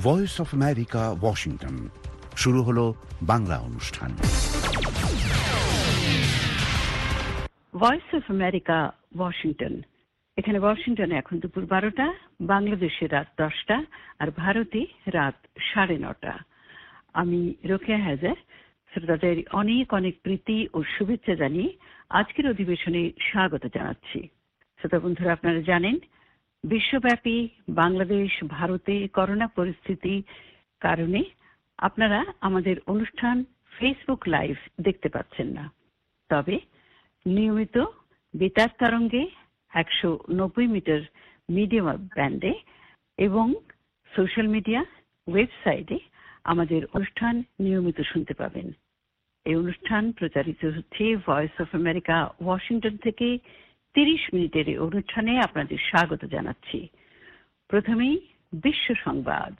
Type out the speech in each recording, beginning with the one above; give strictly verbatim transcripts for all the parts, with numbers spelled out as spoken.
Voice of America, Washington. শুরু হলো বাংলা অনুষ্ঠান। Voice of America, Washington. এখানে ওয়াশিংটনে এখন দুপুর বারোটা, বাংলাদেশে রাত দশটা, আর ভারতে রাত সাড়ে নটা। আমি রোকেয়া হায়দার শ্রোতাদের অনেক অনেক প্রীতি ও শুভেচ্ছা জানিয়ে আজকের অধিবেশনে স্বাগত জানাচ্ছি। শ্রোতা বন্ধুরা, আপনারা জানেন বিশ্বব্যাপী বাংলাদেশ ভারতে করোনা পরিস্থিতি কারণে আপনারা আমাদের অনুষ্ঠান ফেসবুক লাইভ দেখতে পাচ্ছেন না। তবে নিয়মিত বেতার তরঙ্গে একশো নব্বই মিটার মিডিয়াম ব্যান্ডে এবং সোশ্যাল মিডিয়া ওয়েবসাইটে আমাদের অনুষ্ঠান নিয়মিত শুনতে পাবেন। এই অনুষ্ঠান প্রচারিত হচ্ছে ভয়েস অফ আমেরিকা, ওয়াশিংটন থেকে। তিরিশ মিনিটের এই অনুষ্ঠানে আপনাদের স্বাগত জানাচ্ছি। প্রথমেই বিশ্ব সংবাদ।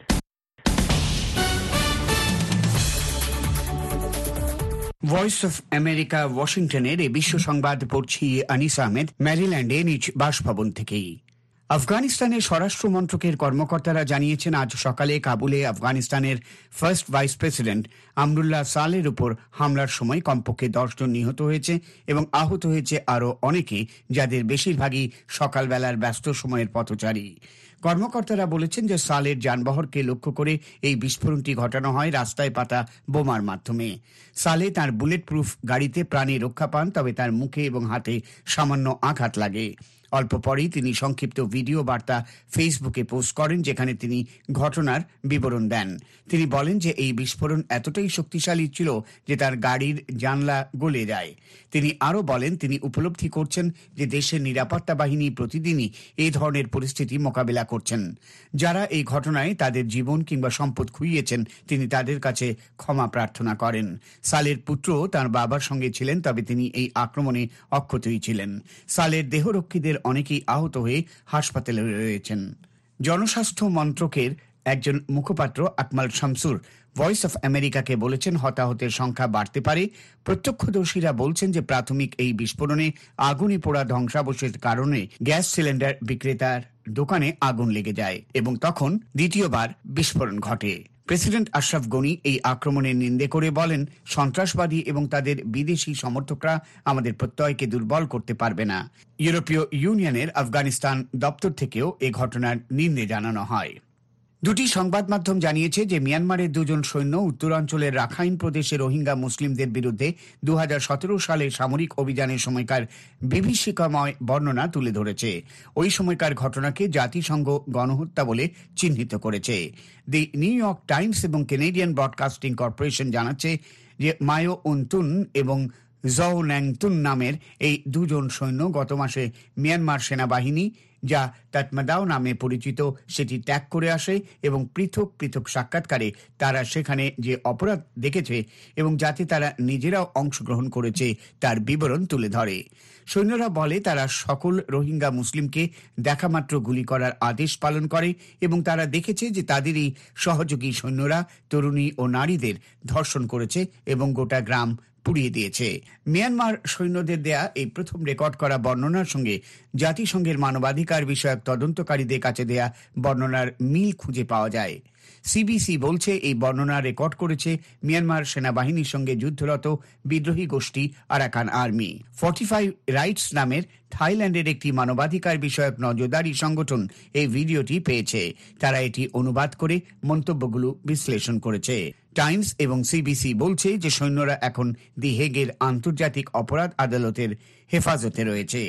ভয়েস অফ আমেরিকা, ওয়াশিংটনের এই বিশ্ব সংবাদ পড়ছি আনিস আহমেদ, ম্যারিল্যান্ডে নিজ বাসভবন থেকেই। আফগানিস্তানের স্বরাষ্ট্র মন্ত্রকের কর্মকর্তারা জানিয়েছেন আজ সকালে কাবুলে আফগানিস্তানের ফার্স্ট ভাইস প্রেসিডেন্ট আমরুল্লাহ সালের উপর হামলার সময় কমপক্ষে দশজন নিহত হয়েছে এবং আহত হয়েছে আরও অনেকে, যাদের বেশিরভাগই সকালবেলার ব্যস্ত সময়ের পথচারী। কর্মকর্তারা বলেছেন যে সালের যানবাহনকে লক্ষ্য করে এই বিস্ফোরণটি ঘটানো হয় রাস্তায় পাতা বোমার মাধ্যমে। সালে তার বুলেট প্রুফ গাড়িতে প্রাণে রক্ষা পান, তবে তার মুখে এবং হাতে সামান্য আঘাত লাগে। অল্প পরেই তিনি সংক্ষিপ্ত ভিডিও বার্তা ফেসবুকে পোস্ট করেন, যেখানে তিনি ঘটনার বিবরণ দেন। তিনি বলেন যে এই বিস্ফোরণ এতটাই শক্তিশালী ছিল যে তার গাড়ির জানলা গলে যায়। তিনি আরও বলেন তিনি উপলব্ধি করছেন যে দেশের নিরাপত্তা বাহিনী প্রতিদিনই এই ধরনের পরিস্থিতি মোকাবিলা করছেন। যারা এই ঘটনায় তাদের জীবন কিংবা সম্পদ খুইয়েছেন, তিনি তাদের কাছে ক্ষমা প্রার্থনা করেন। সালের পুত্র তার বাবার সঙ্গে ছিলেন, তবে তিনি এই আক্রমণে অক্ষতই ছিলেন। সালের দেহরক্ষীদের অনেকেই আহত হয়ে হাসপাতালে রয়েছেন। জনস্বাস্থ্য মন্ত্রকের একজন মুখপাত্র আকমাল শামসুর ভয়েস অফ আমেরিকাকে বলেছেন হতাহতের সংখ্যা বাড়তে পারে। প্রত্যক্ষদর্শীরা বলছেন যে প্রাথমিক এই বিস্ফোরণে আগুনে পোড়া ধ্বংসাবশেষের কারণে গ্যাস সিলিন্ডার বিক্রেতার দোকানে আগুন লেগে যায় এবং তখন দ্বিতীয়বার বিস্ফোরণ ঘটে। প্রেসিডেন্ট আশরাফ গনি এই আক্রমণের নিন্দে করে বলেন, সন্ত্রাসবাদী এবং তাদের বিদেশি সমর্থকরা আমাদের প্রত্যয়কে দুর্বল করতে পারবে না। ইউরোপীয় ইউনিয়নের আফগানিস্তান দপ্তর থেকেও এ ঘটনার নিন্দে জানানো হয়। দুটি সংবাদ মাধ্যম জানিয়েছে যে মিয়ানমারের দুজন সৈন্য উত্তরাঞ্চলের রাখাইন প্রদেশে রোহিঙ্গা মুসলিমদের বিরুদ্ধে দু হাজার সতেরো সালে সামরিক অভিযানের সময়কার বিভীষিকাময় বর্ণনা তুলে ধরেছে। ওই সময়কার ঘটনাকে জাতিসংঘ গণহত্যা বলে চিহ্নিত করেছে। দি নিউ ইয়র্ক টাইমস এবং কেনেডিয়ান ব্রডকাস্টিং কর্পোরেশন জানাচ্ছে যে মায়ো উনতুন এবং জও ন্যাংতুন নামের এই দুজন সৈন্য গত মাসে মিয়ানমার সেনাবাহিনী, যা তাতমাদাও নামে পরিচিত, সেটি ত্যাগ করে আসে এবং পৃথক পৃথক সাক্ষাৎকারে তারা সেখানে যে অপরাধ দেখেছে এবং যাতে তারা নিজেরাও অংশগ্রহণ করেছে তার বিবরণ তুলে ধরে। সৈন্যরা বলে তারা সকল রোহিঙ্গা মুসলিমকে দেখামাত্র গুলি করার আদেশ পালন করে এবং তারা দেখেছে যে তাদেরই সহযোগী সৈন্যরা তরুণী ও নারীদের ধর্ষণ করেছে এবং গোটা গ্রাম পুড়িয়ে দিয়েছে। মিয়ানমার সৈন্যদের দেয়া এই প্রথম রেকর্ড করা বর্ণনার সঙ্গে জাতিসংঘের মানবাধিকার বিষয়ক তদন্তকারীদের কাছে দেয়া বর্ণনার মিল খুঁজে পাওয়া যায়। সিবিসি বলছে এই বর্ণনা রেকর্ড করেছে মিয়ানমার সেনাবাহিনীর সঙ্গে যুদ্ধরত বিদ্রোহী গোষ্ঠী আরাকান আর্মি। ফর্টিফাই রাইটস নামের থাইল্যান্ডের একটি মানবাধিকার বিষয়ক নজরদারি সংগঠন এই ভিডিওটি পেয়েছে। তারা এটি অনুবাদ করে মন্তব্যগুলো বিশ্লেষণ করেছে। টাইমস এবং সিবিসি বলছে যে সৈন্যরা এখন দি হেগের আন্তর্জাতিক অপরাধ আদালতের হেফাজতে রয়েছে।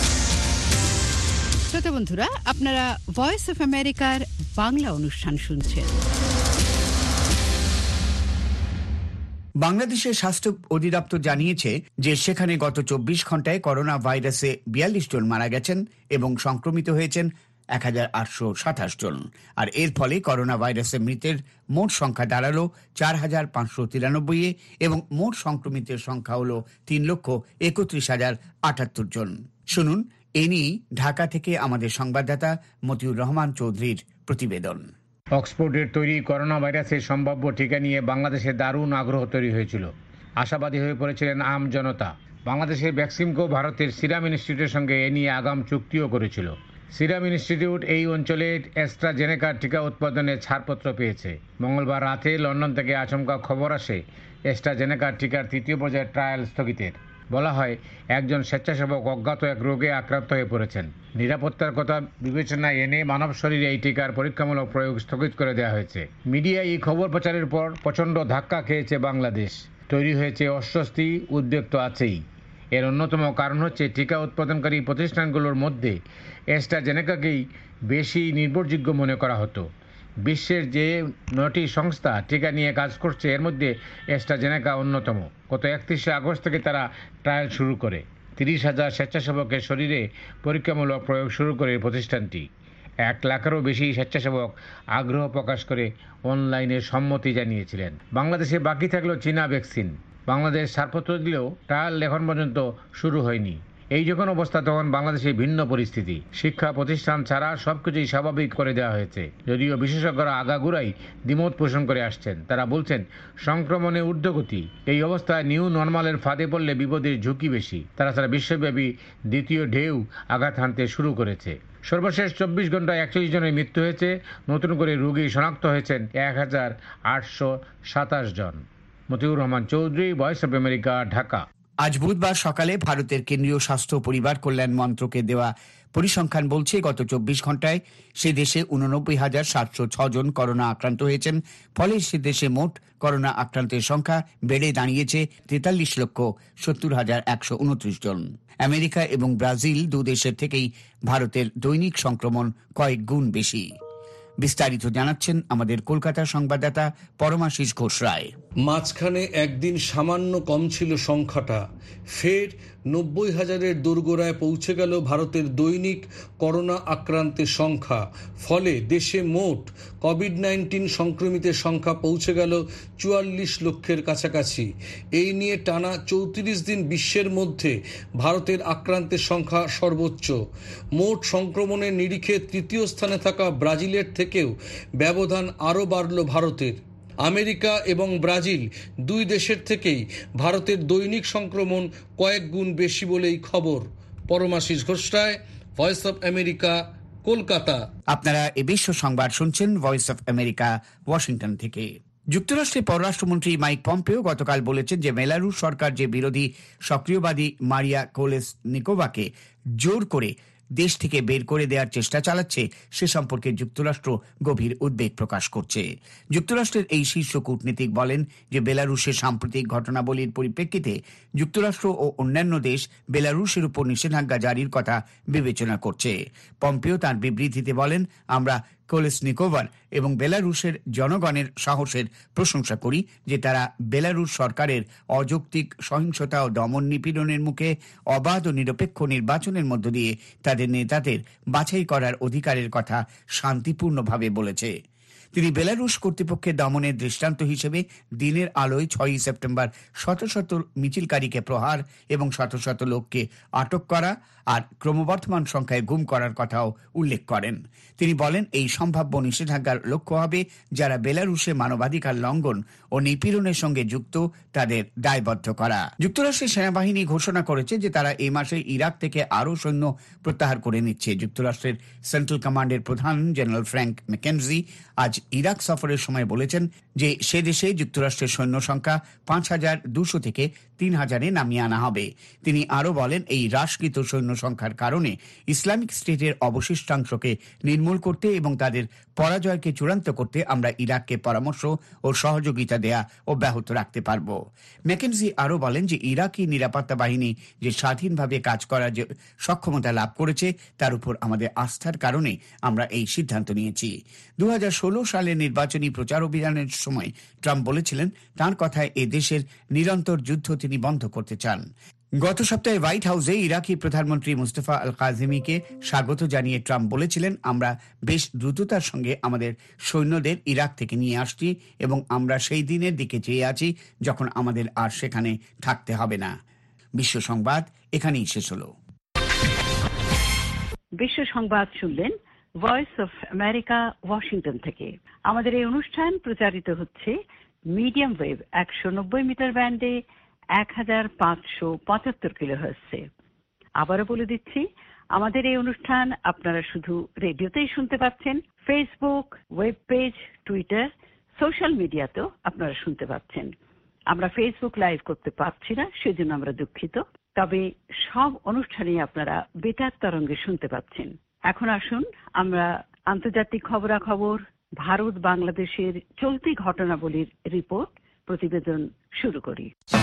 শ্রোতা বন্ধুরা, আপনারা ভয়েস অফ আমেরিকার বাংলা অনুষ্ঠান শুনছেন। বাংলাদেশের স্বাস্থ্য অধিদপ্তর জানিয়েছে যে সেখানে গত চব্বিশ ঘন্টায় করোনা ভাইরাসে বিয়াল্লিশ জন মারা গেছেন এবং সংক্রমিত হয়েছেন এক হাজার আটশো সাতাশ জন। আর এর ফলে করোনা ভাইরাসে মৃতের মোট সংখ্যা দাঁড়ালো চার হাজার পাঁচশো তিরানব্বই এবং মোট সংক্রমিতের সংখ্যা হল তিন লক্ষ একত্রিশ হাজার আটাত্তর জন। শুনুন এ নিয়ে ঢাকা থেকে আমাদের সংবাদদাতা মতিউর রহমান চৌধুরীর প্রতিবেদন। অক্সফোর্ডের তৈরি করোনা ভাইরাসের সম্ভাব্য টিকা নিয়ে বাংলাদেশে দারুণ আগ্রহ তৈরি হয়েছিল। আশাবাদী হয়ে পড়েছিলেন আম জনতা। বাংলাদেশের ভ্যাকসিনকো ভারতের সিরাম ইনস্টিটিউটের সঙ্গে এ নিয়ে আগাম চুক্তিও করেছিল। সিরাম ইনস্টিটিউট এই অঞ্চলে অ্যাস্ট্রাজেনেকার টিকা উৎপাদনে ছাড়পত্র পেয়েছে। মঙ্গলবার রাতে লন্ডন থেকে আচমকা খবর আসে অ্যাস্ট্রাজেনেকার টিকার তৃতীয় পর্যায়ের ট্রায়াল স্থগিতের। বলা হয় একজন স্বেচ্ছাসেবক অজ্ঞাত এক রোগে আক্রান্ত হয়ে পড়েছেন। নিরাপত্তার কথা বিবেচনায় এনে মানব শরীরে এই টিকার পরীক্ষামূলক প্রয়োগ স্থগিত করে দেওয়া হয়েছে। মিডিয়ায় এই খবর প্রচারের পর প্রচণ্ড ধাক্কা খেয়েছে বাংলাদেশ। তৈরি হয়েছে অস্বস্তি, উদ্বেগ তো আছেই। এর অন্যতম কারণ হচ্ছে টিকা উৎপাদনকারী প্রতিষ্ঠানগুলোর মধ্যে অ্যাস্ট্রাজেনেকাকেই বেশি নির্ভরযোগ্য মনে করা হতো। বিশ্বের যে নটি সংস্থা টিকা নিয়ে কাজ করছে এর মধ্যে অ্যাস্ট্রাজেনেকা অন্যতম। গত একত্রিশে আগস্ট থেকে তারা ট্রায়াল শুরু করে। তিরিশ হাজার স্বেচ্ছাসেবকের শরীরে পরীক্ষামূলক প্রয়োগ শুরু করে প্রতিষ্ঠানটি। এক লাখেরও বেশি স্বেচ্ছাসেবক আগ্রহ প্রকাশ করে অনলাইনে সম্মতি জানিয়েছিলেন। বাংলাদেশে বাকি থাকলো চীনা ভ্যাকসিন। বাংলাদেশ ছাড়পত্র দিলেও ট্রায়াল এখন পর্যন্ত শুরু হয়নি। এই যখন অবস্থা তখন বাংলাদেশে ভিন্ন পরিস্থিতি। শিক্ষা প্রতিষ্ঠান ছাড়া সবকিছুই স্বাভাবিক করে দেওয়া হয়েছে। যদিও বিশেষজ্ঞরা আগাগোড়াই দ্বিমত পোষণ করে আসছেন। তারা বলছেন সংক্রমণে ঊর্ধ্বগতি। এই অবস্থায় নিউ নর্মালের ফাঁদে পড়লে বিপদের ঝুঁকি বেশি। তাছাড়া বিশ্বব্যাপী দ্বিতীয় ঢেউ আঘাত হানতে শুরু করেছে। সর্বশেষ চব্বিশ ঘন্টায় একচল্লিশ জনের মৃত্যু হয়েছে। নতুন করে রোগী শনাক্ত হয়েছেন এক হাজার আটশো সাতাশ জন। Motiur Rahman Chowdhury, voice of America, Dhaka. আজ বুধবার সকালে ভারতের কেন্দ্রীয় স্বাস্থ্য ও পরিবার কল্যাণ মন্ত্রকের দেওয়া পরিসংখ্যান বলছে গত চব্বিশ ঘন্টায় সে দেশে উননব্বই হাজার সাতশো জন করোনা আক্রান্ত হয়েছেন। ফলে সে দেশে মোট করোনা আক্রান্তের সংখ্যা বেড়ে দাঁড়িয়েছে তেতাল্লিশ লক্ষ সত্তর হাজার একশো উনত্রিশ জন। আমেরিকা এবং ব্রাজিল দু দেশের থেকেই ভারতের দৈনিক সংক্রমণ কয়েক গুণ বেশি। বিস্তারিত জানাচ্ছেন আমাদের কলকাতা সংবাদদাতা পরমাশিস ঘোষ রায়। মাঝখানে একদিন সামান্য কম ছিল সংখ্যাটা, ফের নব্বই হাজারের দোরগোড়ায় পৌঁছে গেল ভারতের দৈনিক করোনা আক্রান্তের সংখ্যা। ফলে দেশে মোট কোভিড নাইন্টিন সংক্রমিতের সংখ্যা পৌঁছে গেল চুয়াল্লিশ লক্ষের কাছাকাছি। এই নিয়ে টানা চৌত্রিশ দিন বিশ্বের মধ্যে ভারতের আক্রান্তের সংখ্যা সর্বোচ্চ। মোট সংক্রমণের নিরিখে তৃতীয় স্থানে থাকা ব্রাজিলের থেকেও ব্যবধান আরও বাড়ল ভারতের। আমেরিকা এবং ব্রাজিল দুই দেশের থেকেই ভারতের দৈনিক সংক্রমণ কয়েক গুণ বেশি বলেই খবর। Paramashish Ghosh Roy, voice of America, Kolkata. আপনারা এ বিশ্ব সংবাদ শুনছেন ভয়েস অব আমেরিকা, ওয়াশিংটন থেকে। যুক্তরাষ্ট্রের পররাষ্ট্রমন্ত্রী মাইক পম্পেও গতকাল বলেছেন যে বেলারুশ সরকার যে বিরোধী সক্রিয়বাদী মারিয়া কোলেসনিকোভাকে জোর করে দেশ থেকে বের করে দেওয়ার চেষ্টা চালাচ্ছে সে সম্পর্কে যুক্তরাষ্ট্র গভীর উদ্বেগ প্রকাশ করছে। যুক্তরাষ্ট্রের এই শীর্ষ কূটনীতিক বলেন যে বেলারুশের সাম্প্রতিক ঘটনাবলীর পরিপ্রেক্ষিতে যুক্তরাষ্ট্র ও অন্যান্য দেশ বেলারুশের উপর নিষেধাজ্ঞা জারির কথা বিবেচনা করছে। পম্পেও তার বিবৃতিতে বলেন, আমরা কোলেসনিকোভার এবং বেলারুশের জনগণের সাহসের প্রশংসা করি যে তারা বেলারুশ সরকারের অযৌক্তিক সহিংসতা ও দমন নিপীড়নের মুখে অবাধ ও নিরপেক্ষ নির্বাচনের মধ্য দিয়ে তাদের নেতাদের বাছাই করার অধিকারের কথা শান্তিপূর্ণভাবে বলেছে। তিনি বেলারুশ কর্তৃপক্ষের দমনের দৃষ্টান্ত হিসেবে দিনের আলোয় ছয়ই সেপ্টেম্বর শত শত মিছিলকারীকে প্রহার এবং শত শত লোককে আটক করা আর ক্রমবর্ধমান সংখ্যায় গুম করার কথাও উল্লেখ করেন। তিনি বলেন, এই সম্ভাব্য নিষেধাজ্ঞার লক্ষ্য হবে যারা বেলারুশে মানবাধিকার লঙ্ঘন ও নিপীড়নের সঙ্গে যুক্ত তাদের দায়বদ্ধ করা। যুক্তরাষ্ট্রের সেনাবাহিনী ঘোষণা করেছে যে তারা এই মাসে ইরাক থেকে আরও সৈন্য প্রত্যাহার করে নিচ্ছে। যুক্তরাষ্ট্রের সেন্ট্রাল কমান্ডের প্রধান জেনারেল ফ্র্যাঙ্ক ম্যাকেনজি আজ ইরাক সফরের সময় বলেছেন যে সে দেশে যুক্তরাষ্ট্রের সৈন্য সংখ্যা পাঁচ হাজার দুশো থেকে তিন হাজারে নামিয়ে আনা হবে। তিনি আরও বলেন, এই হ্রাসকৃত সৈন্য সংখ্যার কারণে ইসলামিক স্টেটের অবশিষ্টাংশকে নির্মূল করতে এবং তাদের পরাজয়কে চূড়ান্ত করতে আমরা ইরাককে পরামর্শ ও সহযোগিতা দেয়া অব্যাহত রাখতে পারব। ম্যাকেনজি আরও বলেন যে ইরাকি নিরাপত্তা বাহিনী যে স্বাধীনভাবে কাজ করার যে সক্ষমতা লাভ করেছে তার উপর আমাদের আস্থার কারণে আমরা এই সিদ্ধান্ত নিয়েছি। দু হাজার ষোলো সালের নির্বাচনী প্রচার অভিযানের সময় ট্রাম্প বলেছিলেন তাঁর কথায় এ দেশের নিরন্তর যুদ্ধ তিনি বন্ধ করতে চান। গত সপ্তাহে হোয়াইট হাউসে ইরাকি প্রধানমন্ত্রী মুস্তফা আল কাজিমিকে স্বাগত জানিয়ে ট্রাম্প বলেছিলেন, আমরা বেশ দ্রুততার সঙ্গে আমাদের সৈন্যদের ইরাক থেকে নিয়ে আসছি এবং আমরা সেই দিনের দিকে চেয়ে আছি যখন আমাদের আর সেখানে থাকতে হবে না। বিশ্ব সংবাদ এখানেই শেষ হলো। বিশ্ব সংবাদ শুনলেন ভয়েস অফ আমেরিকা, ওয়াশিংটন থেকে। আমাদের এই অনুষ্ঠান প্রচারিত হচ্ছে মিডিয়াম ওয়েভ একশো নব্বই মিটার ব্যান্ডে এক হাজার পাঁচশো পঁচাত্তর কিলোহার্টজে। আবারও বলে দিচ্ছি, আমাদের এই অনুষ্ঠান আপনারা শুধু রেডিওতেই শুনতে পাচ্ছেন, Facebook, web page, Twitter, social মিডিয়াতেও আপনারা শুনতে পাচ্ছেন। আমরা ফেসবুক লাইভ করতে পারছি না, সেজন্য আমরা দুঃখিত। তবে সব অনুষ্ঠানেই আপনারা বেতার তরঙ্গে শুনতে পাচ্ছেন। এখন আসুন আমরা আন্তর্জাতিক খবরাখবর, ভারত বাংলাদেশের চলতি ঘটনাবলীর রিপোর্ট প্রতিবেদন শুরু করি।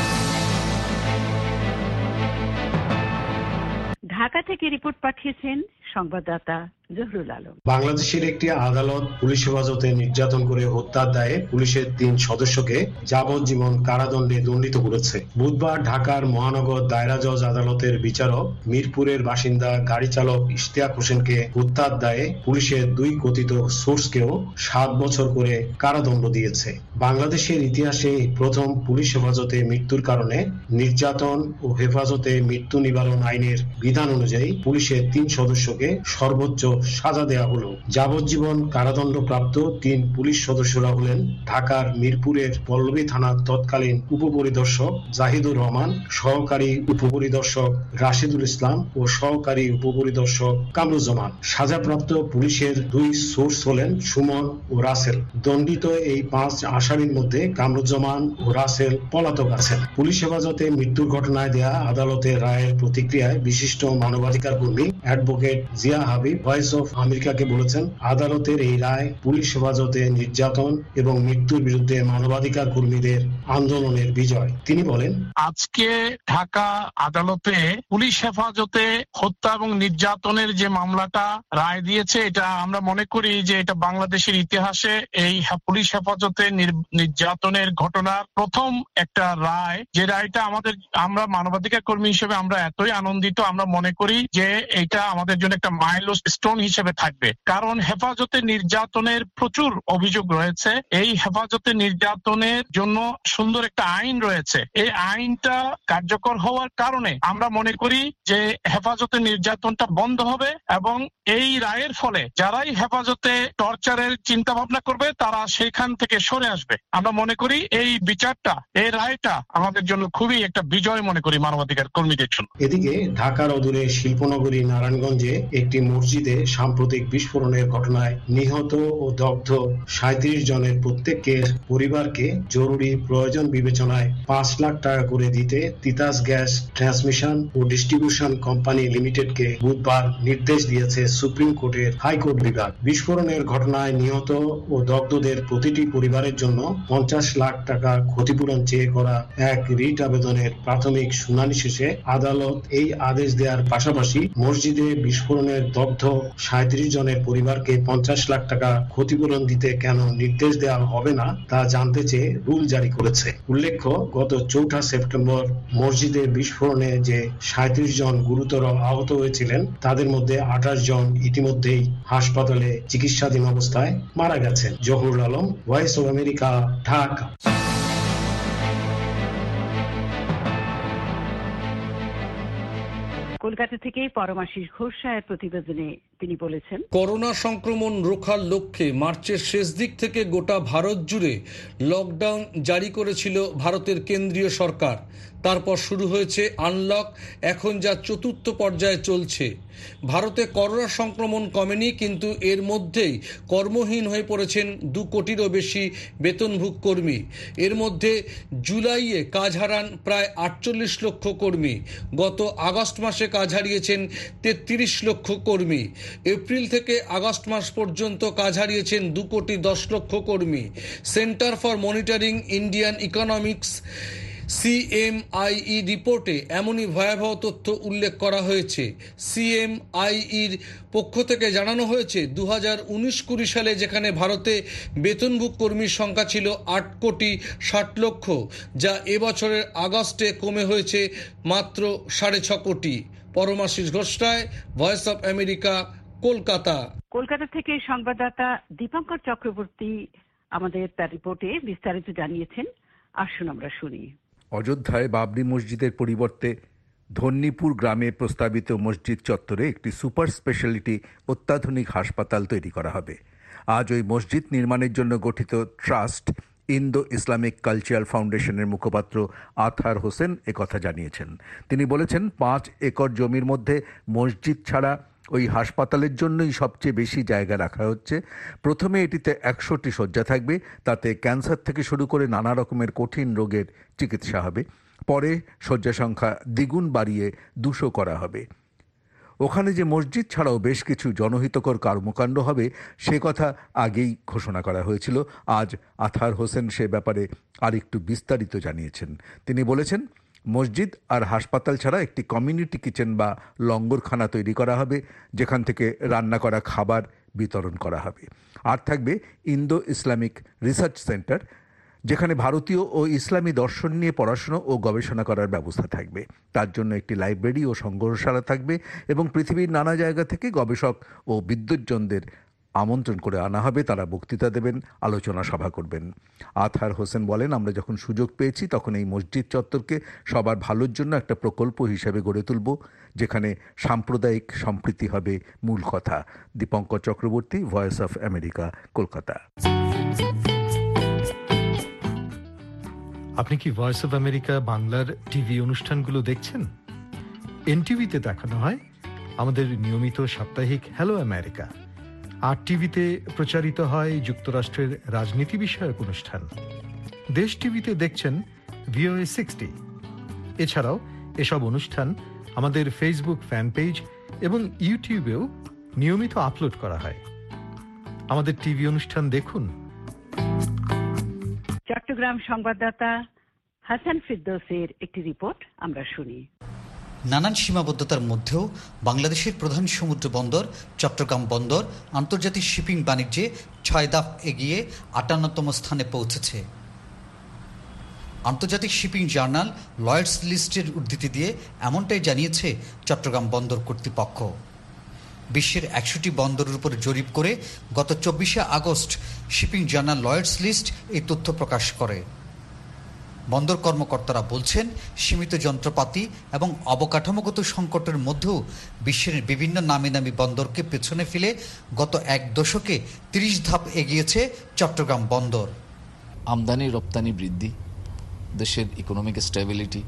ঢাকা থেকে রিপোর্ট পাঠিয়েছেন সংবাদদাতা জহুরুল আলম। বাংলাদেশের একটি আদালত পুলিশ হেফাজতে নির্যাতন করে হত্যার দায়ে পুলিশের তিন সদস্যকে যাবজ্জীবন কারাদণ্ডে দণ্ডিত করেছে। বুধবার ঢাকার মহানগর দায়রা জজ আদালতের বিচারক মিরপুরের বাসিন্দা গাড়ি চালক ইশতিয়াক হোসেনকে হত্যার দায়ে পুলিশের দুই কথিত সোর্সকেও সাত বছর করে কারাদণ্ড দিয়েছে। বাংলাদেশের ইতিহাসে প্রথম পুলিশ হেফাজতে মৃত্যুর কারণে নির্যাতন ও হেফাজতে মৃত্যু নিবারণ আইনের বিধান অনুযায়ী পুলিশের তিন সদস্যকে সর্বোচ্চ সাজা দেয়া হলো। যাবজ্জীবন কারাদণ্ডপ্রাপ্ত তিন পুলিশ সদস্যরা হলেন ঢাকার মিরপুরের পল্লবী থানার তৎকালীন উপপরিদর্শক জাহিদুর রহমান, সহকারী উপপরিদর্শক রাশিদুল ইসলাম ও সহকারী উপপরিদর্শক কামরুজ্জামান। সাজাপ্রাপ্ত পুলিশের দুই সোর্স হলেন সুমন ও রাসেল। দণ্ডিত এই পাঁচ আসামির মধ্যে কামরুজ্জামান ও রাসেল পলাতক আছেন। পুলিশ হেফাজতে মৃত্যুর ঘটনায় দেয়া আদালতের রায়ের প্রতিক্রিয়ায় বিশিষ্ট মানবাধিকার কর্মী advocate Zia Habib voice of আমেরিকাকে বলেছেন, আদালতের এই রায় পুলিশ হেফাজতে নির্যাতন এবং মৃত্যুর বিরুদ্ধে মানবাধিকার কর্মীদের আন্দোলনের বিজয়। তিনি বলেন, আজকে ঢাকা আদালতে পুলিশ হেফাজতে হত্যা এবং নির্যাতনের যে মামলাটা রায় দিয়েছে, এটা আমরা মনে করি যে এটা বাংলাদেশের ইতিহাসে এই পুলিশ হেফাজতে নির্যাতনের ঘটনার প্রথম একটা রায়। যে রায়টা আমাদের, আমরা মানবাধিকার কর্মী হিসেবে আমরা এতই আনন্দিত, আমরা মনে করি যে এটা আমাদের জন্য একটা মাইলস্টোন হিসেবে থাকবে। কারণ হেফাজতে নির্যাতনের প্রচুর অভিযোগ রয়েছে। এই হেফাজতে নির্যাতনের জন্য সুন্দর একটা আইন রয়েছে। এই আইনটা কার্যকর হওয়ার কারণে আমরা মনে করি যে হেফাজতে নির্যাতনটা বন্ধ হবে এবং এই রায়ের ফলে যারাই হেফাজতে টর্চারের চিন্তা ভাবনা করবে তারা সেখান থেকে সরে আসবে। আমরা মনে করি এই বিচারটা, এই রায়টা আমাদের জন্য খুবই একটা বিজয় মনে করি মানবাধিকার কর্মীদের জন্য। এদিকে ঢাকার অদূরে শিল্পনগরী নারায়ণগঞ্জে একটি মসজিদে সাম্প্রতিক বিস্ফোরণের ঘটনায় নিহত ও দগ্ধ সাঁত্রিশ জনের প্রত্যেকের পরিবারকে জরুরি প্রয়োজন বিবেচনায় পাঁচ লাখ টাকা করে দিতে তিতাস গ্যাস ট্রান্সমিশন ও ডিস্ট্রিবিউশন কোম্পানি লিমিটেডকে বুধবার নির্দেশ দিয়েছে সুপ্রিম কোর্টের হাইকোর্ট বিভাগ। বিস্ফোরণের ঘটনায় নিহত ও দগ্ধদের প্রতিটি পরিবারের জন্য পঞ্চাশ লাখ টাকা ক্ষতিপূরণ চেয়ে করা এক রিট আবেদনের প্রাথমিক শুনানি শেষে আদালত এই আদেশ দেওয়ার পাশাপাশি মসজিদে বিস্ফোরণের দগ্ধ সাঁত্রিশ জনের পরিবারকে পঞ্চাশ লাখ টাকা ক্ষতিপূরণ দিতে কেন নির্দেশ দেওয়া হবে না তা জানতে চেয়ে রুল জারি করেছে। উল্লেখ্য, গত চৌঠা সেপ্টেম্বর মসজিদে বিস্ফোরণে যে সাঁত্রিশ জন গুরুতর আহত হয়েছিলেন তাদের মধ্যে আঠাশ জন ইতিমধ্যেই হাসপাতালে চিকিৎসাধীন অবস্থায় মারা গেছেন। Zahurul Alam, Voice of America, Dhaka. Kolkata থেকে পরমাশিস ঘোষ সাহের প্রতিবেদনে তিনি বলেছেন, করোনা সংক্রমণ রোখার লক্ষ্যে মার্চের শেষ দিক থেকে গোটা ভারত জুড়ে লকডাউন জারি করেছিল ভারতের কেন্দ্রীয় সরকার। তারপর শুরু হয়েছে আনলক, এখন যা চতুর্থ পর্যায়ে চলছে। ভারতে করোনা সংক্রমণ কমেনি, কিন্তু এর মধ্যেই কর্মহীন হয়ে পড়েছেন দু কোটিরও বেশি বেতনভুক কর্মী। এর মধ্যে জুলাইয়ে কাজ হারান প্রায় আটচল্লিশ লক্ষ কর্মী। গত আগস্ট মাসে কাজ হারিয়েছেন তেত্রিশ লক্ষ কর্মী। এপ্রিল থেকে আগস্ট মাস পর্যন্ত কাজ হারিয়েছেন দু কোটি দশ লক্ষ কর্মী। Centre for Monitoring Indian Economics CMIE রিপোর্টে এমনই ভয়াবহ তথ্য উল্লেখ করা হয়েছে। সিএমআইইর পক্ষ থেকে জানানো হয়েছে, দু হাজার উনিশ কুড়ি সালে যেখানে ভারতে বেতনভুক কর্মীর সংখ্যা ছিল আট কোটি ষাট লক্ষ, যা এবছরের আগস্টে কমে হয়েছে মাত্র সাড়ে ছ crore. Paramashis Ghosh Roy, voice of America, Kolkata. Kolkata থেকে সংবাদদাতা দীপঙ্কর চক্রবর্তী আমাদের তার রিপোর্টে বিস্তারিত জানিয়েছেন। আসুন আমরা শুনি। অযোধ্যায় বাবরি মসজিদের পরিবর্তে ধন্যীপুর গ্রামে প্রস্তাবিত মসজিদ চত্বরে একটি সুপার স্পেশালিটি অত্যাধুনিক হাসপাতাল তৈরি করা হবে। আজ ওই মসজিদ নির্মাণের জন্য গঠিত ট্রাস্ট ইন্দো ইসলামিক কালচারাল ফাউন্ডেশনের মুখপাত্র আথার হোসেন একথা জানিয়েছেন। তিনি বলেছেন, পাঁচ একর জমির মধ্যে মসজিদ ছাড়া ওই হাসপাতালের জন্যই সবচেয়ে বেশি জায়গা রাখা হচ্ছে। প্রথমে এটিতে একশোটি শয্যা থাকবে, তাতে ক্যান্সার থেকে শুরু করে নানা রকমের কঠিন রোগের চিকিৎসা হবে। পরে শয্যা সংখ্যা দ্বিগুণ বাড়িয়ে দুশো করা হবে। ওখানে যে মসজিদ ছাড়াও বেশ কিছু জনহিতকর কর্মকাণ্ড হবে সে কথা আগেই ঘোষণা করা হয়েছিল। আজ আথার হোসেন সে ব্যাপারে আরেকটু বিস্তারিত জানিয়েছেন। তিনি বলেছেন, মসজিদ আর হাসপাতাল ছাড়া একটি কমিউনিটি কিচেন বা লঙ্গরখানা তৈরি করা হবে, যেখান থেকে রান্না করা খাবার বিতরণ করা হবে। আর থাকবে ইন্দো ইসলামিক রিসার্চ সেন্টার, যেখানে ভারতীয় ও ইসলামী দর্শন নিয়ে পড়াশোনা ও গবেষণা করার ব্যবস্থা থাকবে। তার জন্য একটি লাইব্রেরি ও সংগ্রহশালা থাকবে এবং পৃথিবীর নানা জায়গা থেকে গবেষক ও বিদ্বজ্জনদের আমন্ত্রণ করে আনা হবে। তারা বক্তৃতা দেবেন, আলোচনা সভা করবেন। আথার হোসেন বলেন, আমরা যখন সুযোগ পেয়েছি তখন এই মসজিদ চত্বরকে সবার ভালোর জন্য একটা প্রকল্প হিসেবে গড়ে তুলব, যেখানে সাম্প্রদায়িক সম্প্রীতি হবে মূল কথা। Dipankar Chakraborty, Voice of America, Kolkata. আপনি কি ভয়েস অফ আমেরিকা বাংলার টিভি অনুষ্ঠানগুলো দেখছেন? এনটিভিতে দেখানো হয় আমাদের নিয়মিত সাপ্তাহিক হ্যালো আমেরিকা। আর টিভিতে প্রচারিত হয় যুক্তরাষ্ট্রের রাজনীতি বিষয়ক অনুষ্ঠান। দেশ টিভিতে দেখছেন ভিওএ সিক্সটি। এছাড়াও এসব অনুষ্ঠান আমাদের ফেসবুক ফ্যান পেজ এবং ইউটিউবেও নিয়মিত আপলোড করা হয়। আমাদের টিভি অনুষ্ঠান দেখুন। চট্টগ্রাম সংবাদদাতা হাসান ফিরদৌসের একটি রিপোর্ট আমরা শুনি। নানান সীমাবদ্ধতার মধ্যেও বাংলাদেশের প্রধান সমুদ্র বন্দর চট্টগ্রাম বন্দর আন্তর্জাতিক শিপিং বাণিজ্যে ছয় ধাপ এগিয়ে আটান্নতম স্থানে পৌঁছেছে। আন্তর্জাতিক শিপিং জার্নাল লয়েডস লিস্টের উদ্ধৃতি দিয়ে এমনটাই জানিয়েছে চট্টগ্রাম বন্দর কর্তৃপক্ষ। বিশ্বের একশোটি বন্দরের উপর জরিপ করে গত চব্বিশে August shipping journal Lloyd's List এই তথ্য প্রকাশ করে। বন্দর কর্মকর্তারা বলছেন, সীমিত যন্ত্রপাতি এবং অবকাঠামোগত সংকটের মধ্যেও বিশ্বের বিভিন্ন নামি দামি বন্দরকে পেছনে ফেলে গত এক দশকে তিরিশ ধাপ এগিয়েছে চট্টগ্রাম বন্দর। আমদানি রপ্তানি বৃদ্ধি, দেশের ইকোনমিক স্টেবিলিটি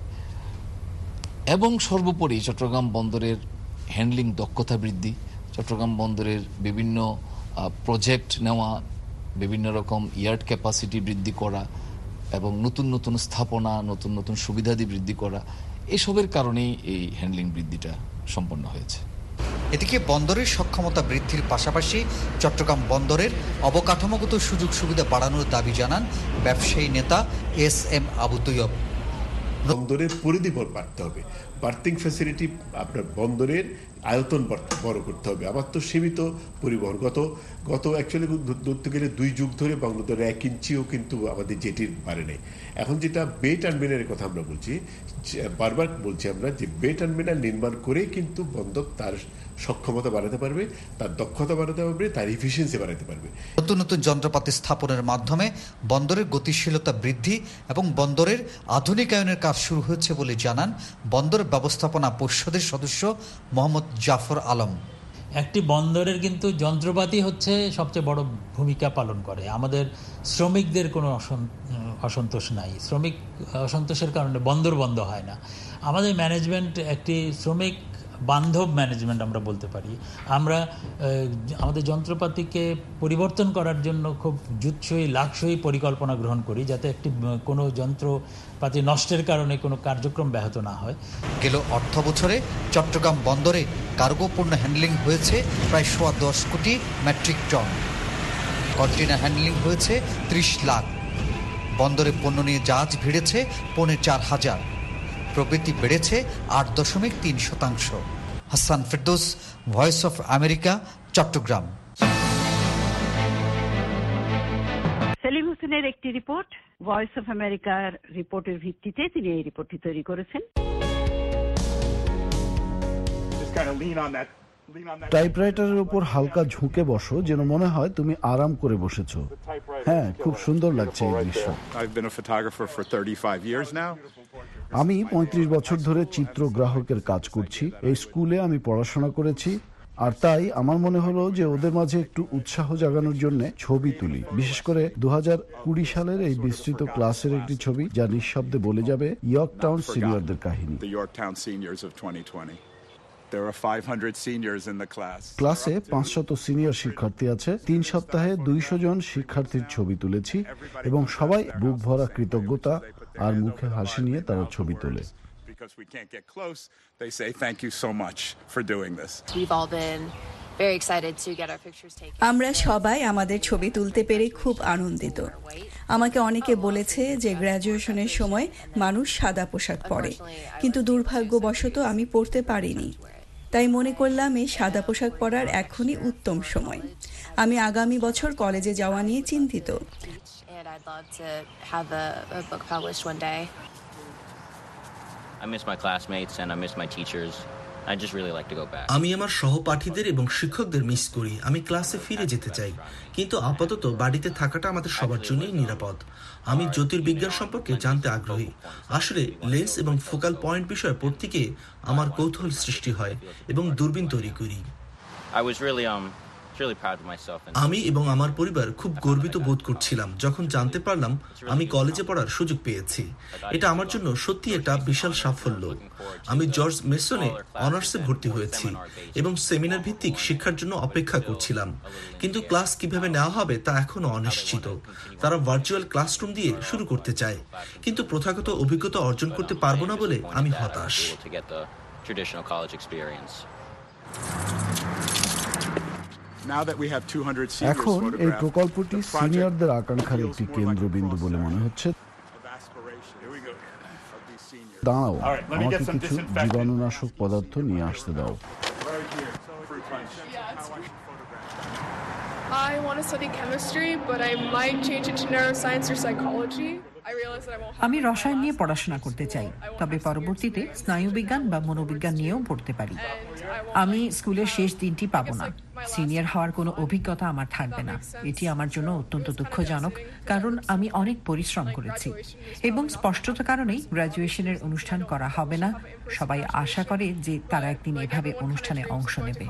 এবং সর্বোপরি চট্টগ্রাম বন্দরের হ্যান্ডলিং দক্ষতা বৃদ্ধি, চট্টগ্রাম বন্দরের বিভিন্ন প্রজেক্ট নেওয়া, বিভিন্ন রকম ইয়ার্ড ক্যাপাসিটি বৃদ্ধি করা এবং নতুন নতুন স্থাপনা, নতুন নতুন সুবিধাদি বৃদ্ধি করা, এসবের কারণেই এই হ্যান্ডলিং বৃদ্ধিটা সম্পন্ন হয়েছে। এদিকে বন্দরের সক্ষমতা বৃদ্ধির পাশাপাশি চট্টগ্রাম বন্দরের অবকাঠামোগত সুযোগ সুবিধা বাড়ানোর দাবি জানান ব্যবসায়ী নেতা এস এম আবু তৈয়ব। বন্দরের পরিধি বাড়তে হবে, বার্থিং ফ্যাসিলিটি, আপনার বন্দরের আয়তন বড় করতে হবে। আমার তো সীমিত পরিবহন, গত গত অ্যাকচুয়ালি ধরতে গেলে দুই যুগ ধরে বাংলাদেশের এক ইঞ্চিও কিন্তু আমাদের জেটির বাড়ে নেই। এখন যেটা বে টার্মিনালের কথা আমরা বলছি, বারবার বলছি আমরা যে বে টার্মিনাল নির্মাণ করে কিন্তু বন্দর তার সক্ষমতা বাড়াতে পারবে, তার দক্ষতা বাড়াতে পারবে, তার এফিসিয়েন্সি বাড়াতে পারবে। নতুন নতুন যন্ত্রপাতি স্থাপনের মাধ্যমে বন্দরের গতিশীলতা বৃদ্ধি এবং বন্দরের আধুনিকায়নের কাজ শুরু হয়েছে বলে জানান বন্দর ব্যবস্থাপনা পরিষদের সদস্য মোহাম্মদ জাফর আলম। একটি বন্দরের কিন্তু যন্ত্রপাতি হচ্ছে সবচেয়ে বড় ভূমিকা পালন করে। আমাদের শ্রমিকদের কোনো অসন্তোষ নাই, শ্রমিক অসন্তোষের কারণে বন্দর বন্ধ হয় না। আমাদের ম্যানেজমেন্ট একটি শ্রমিক বান্ধব ম্যানেজমেন্ট আমরা বলতে পারি। আমরা আমাদের যন্ত্রপাতিকে পরিবর্তন করার জন্য খুব যুৎসই লাকসই পরিকল্পনা গ্রহণ করি, যাতে একটি কোনো যন্ত্রপাতি নষ্টের কারণে কোনো কার্যক্রম ব্যাহত না হয়। গেল অর্থ বছরে চট্টগ্রাম বন্দরে কার্গো পণ্য হ্যান্ডলিং হয়েছে প্রায় সোয়া দশ কোটি মেট্রিক টন, কন্টেনার হ্যান্ডলিং হয়েছে ত্রিশ লাখ। বন্দরে পণ্য নিয়ে জাহাজ ভিড়েছে পৌনে চার হাজার, প্রবৃদ্ধি বেড়েছে আট দশমিক তিন শতাংশ। Hasan Firdous, Voice of America, Chattogram. Selim হোসেনের একটি রিপোর্ট, ভয়েস অফ আমেরিকার রিপোর্টের ভিত্তিতে তিনি এই রিপোর্টটি তৈরি করেছেন। টাইপরাইটারের উপর হালকা ঝুঁকে বসো, যেন মনে হয় তুমি আরাম করে বসেছো। হ্যাঁ, খুব সুন্দর লাগছে এই দৃশ্য। আমি পঁয়ত্রিশ বছর ধরে চিত্রগ্রাহকের কাজ করছি। এই স্কুলে আমি পড়াশোনা করেছি। আর তাই আমার মনে হলো যে ওদের মাঝে একটু উৎসাহ জাগানোর জন্য ছবি তুলি, বিশেষ করে দু হাজার কুড়ি সালের এই বিস্তৃত ক্লাসের একটি ছবি যা নিঃশব্দে বলে যাবে ইয়র্কটাউন সিনিয়রদের কাহিনী। ক্লাসে পাঁচশত সিনিয়র শিক্ষার্থী আছে। তিন সপ্তাহে দুইশো জন শিক্ষার্থীর ছবি তুলেছি এবং সবাই বুক ভরা কৃতজ্ঞতা আর মুখে হাসি নিয়ে তারা ছবি তোলে। আমরা সবাই আমাদের ছবি তুলতে পেরে খুব আনন্দিত। আমাকে অনেকে বলেছে যে গ্র্যাজুয়েশনের সময় মানুষ সাদা পোশাক পরে, কিন্তু দুর্ভাগ্যবশত আমি পরতে পারিনি। তাই মনে করলাম এই সাদা পোশাক পরার এখনই উত্তম সময়। আমি আগামী বছর কলেজে যাওয়া নিয়ে চিন্তিত। আমি আমার সহপাঠীদের এবং শিক্ষকদের মিস করি। আমি ক্লাসে ফিরে যেতে চাই, কিন্তু আপাতত বাড়িতে থাকাটা আমাদের সবার জন্যই নিরাপদ। আমি জ্যোতির্বিজ্ঞান সম্পর্কে জানতে আগ্রহী। আসলে লেন্স এবং ফোকাল পয়েন্ট বিষয়ে পড়তে গিয়ে আমার কৌতূহল সৃষ্টি হয় এবং দূরবীন তৈরি করি। আমি এবং আমার পরিবার খুব গর্বিত বোধ করছিলাম যখন জানতে পারলাম আমি কলেজে পড়ার সুযোগ পেয়েছি। এটা আমার জন্য সত্যি একটা বিশাল সাফল্য। আমি জর্জ মেসনে অনার্সে ভর্তি হয়েছি এবং সেমিনার ভিত্তিক শিক্ষার জন্য অপেক্ষা করছিলাম, কিন্তু ক্লাস কিভাবে নেওয়া হবে তা এখনো অনিশ্চিত। তারা ভার্চুয়াল ক্লাসরুম দিয়ে শুরু করতে চায়, কিন্তু প্রথাগত অভিজ্ঞতা অর্জন করতে পারবো না বলে আমি হতাশ। এখন এই প্রকল্পটি সিনিয়রদের আকাঙ্ক্ষার একটি কেন্দ্রবিন্দু বলে মনে হচ্ছে। দাঁড়াও, আমাকে কিছু জীবাণুনাশক পদার্থ নিয়ে আসতে দাও। I want to study chemistry, but I might change it to neuroscience or psychology. আমি রসায়ন নিয়ে পড়াশোনা করতে চাই, তবে পরবর্তীতে স্নায়ুবিজ্ঞান বা মনোবিজ্ঞান নিয়েও পড়তে পারি। আমি স্কুলের শেষ দিনটি পাবো না। সিনিয়র হওয়ার কোনো অভিজ্ঞতা আমার থাকবে না। এটি আমার জন্য অত্যন্ত দুঃখজনক, কারণ আমি অনেক পরিশ্রম করেছি এবং স্পষ্টত কারণেই গ্র্যাজুয়েশনের অনুষ্ঠান করা হবে না। সবাই আশা করে যে তারা একদিন এভাবে অনুষ্ঠানে অংশ নেবে।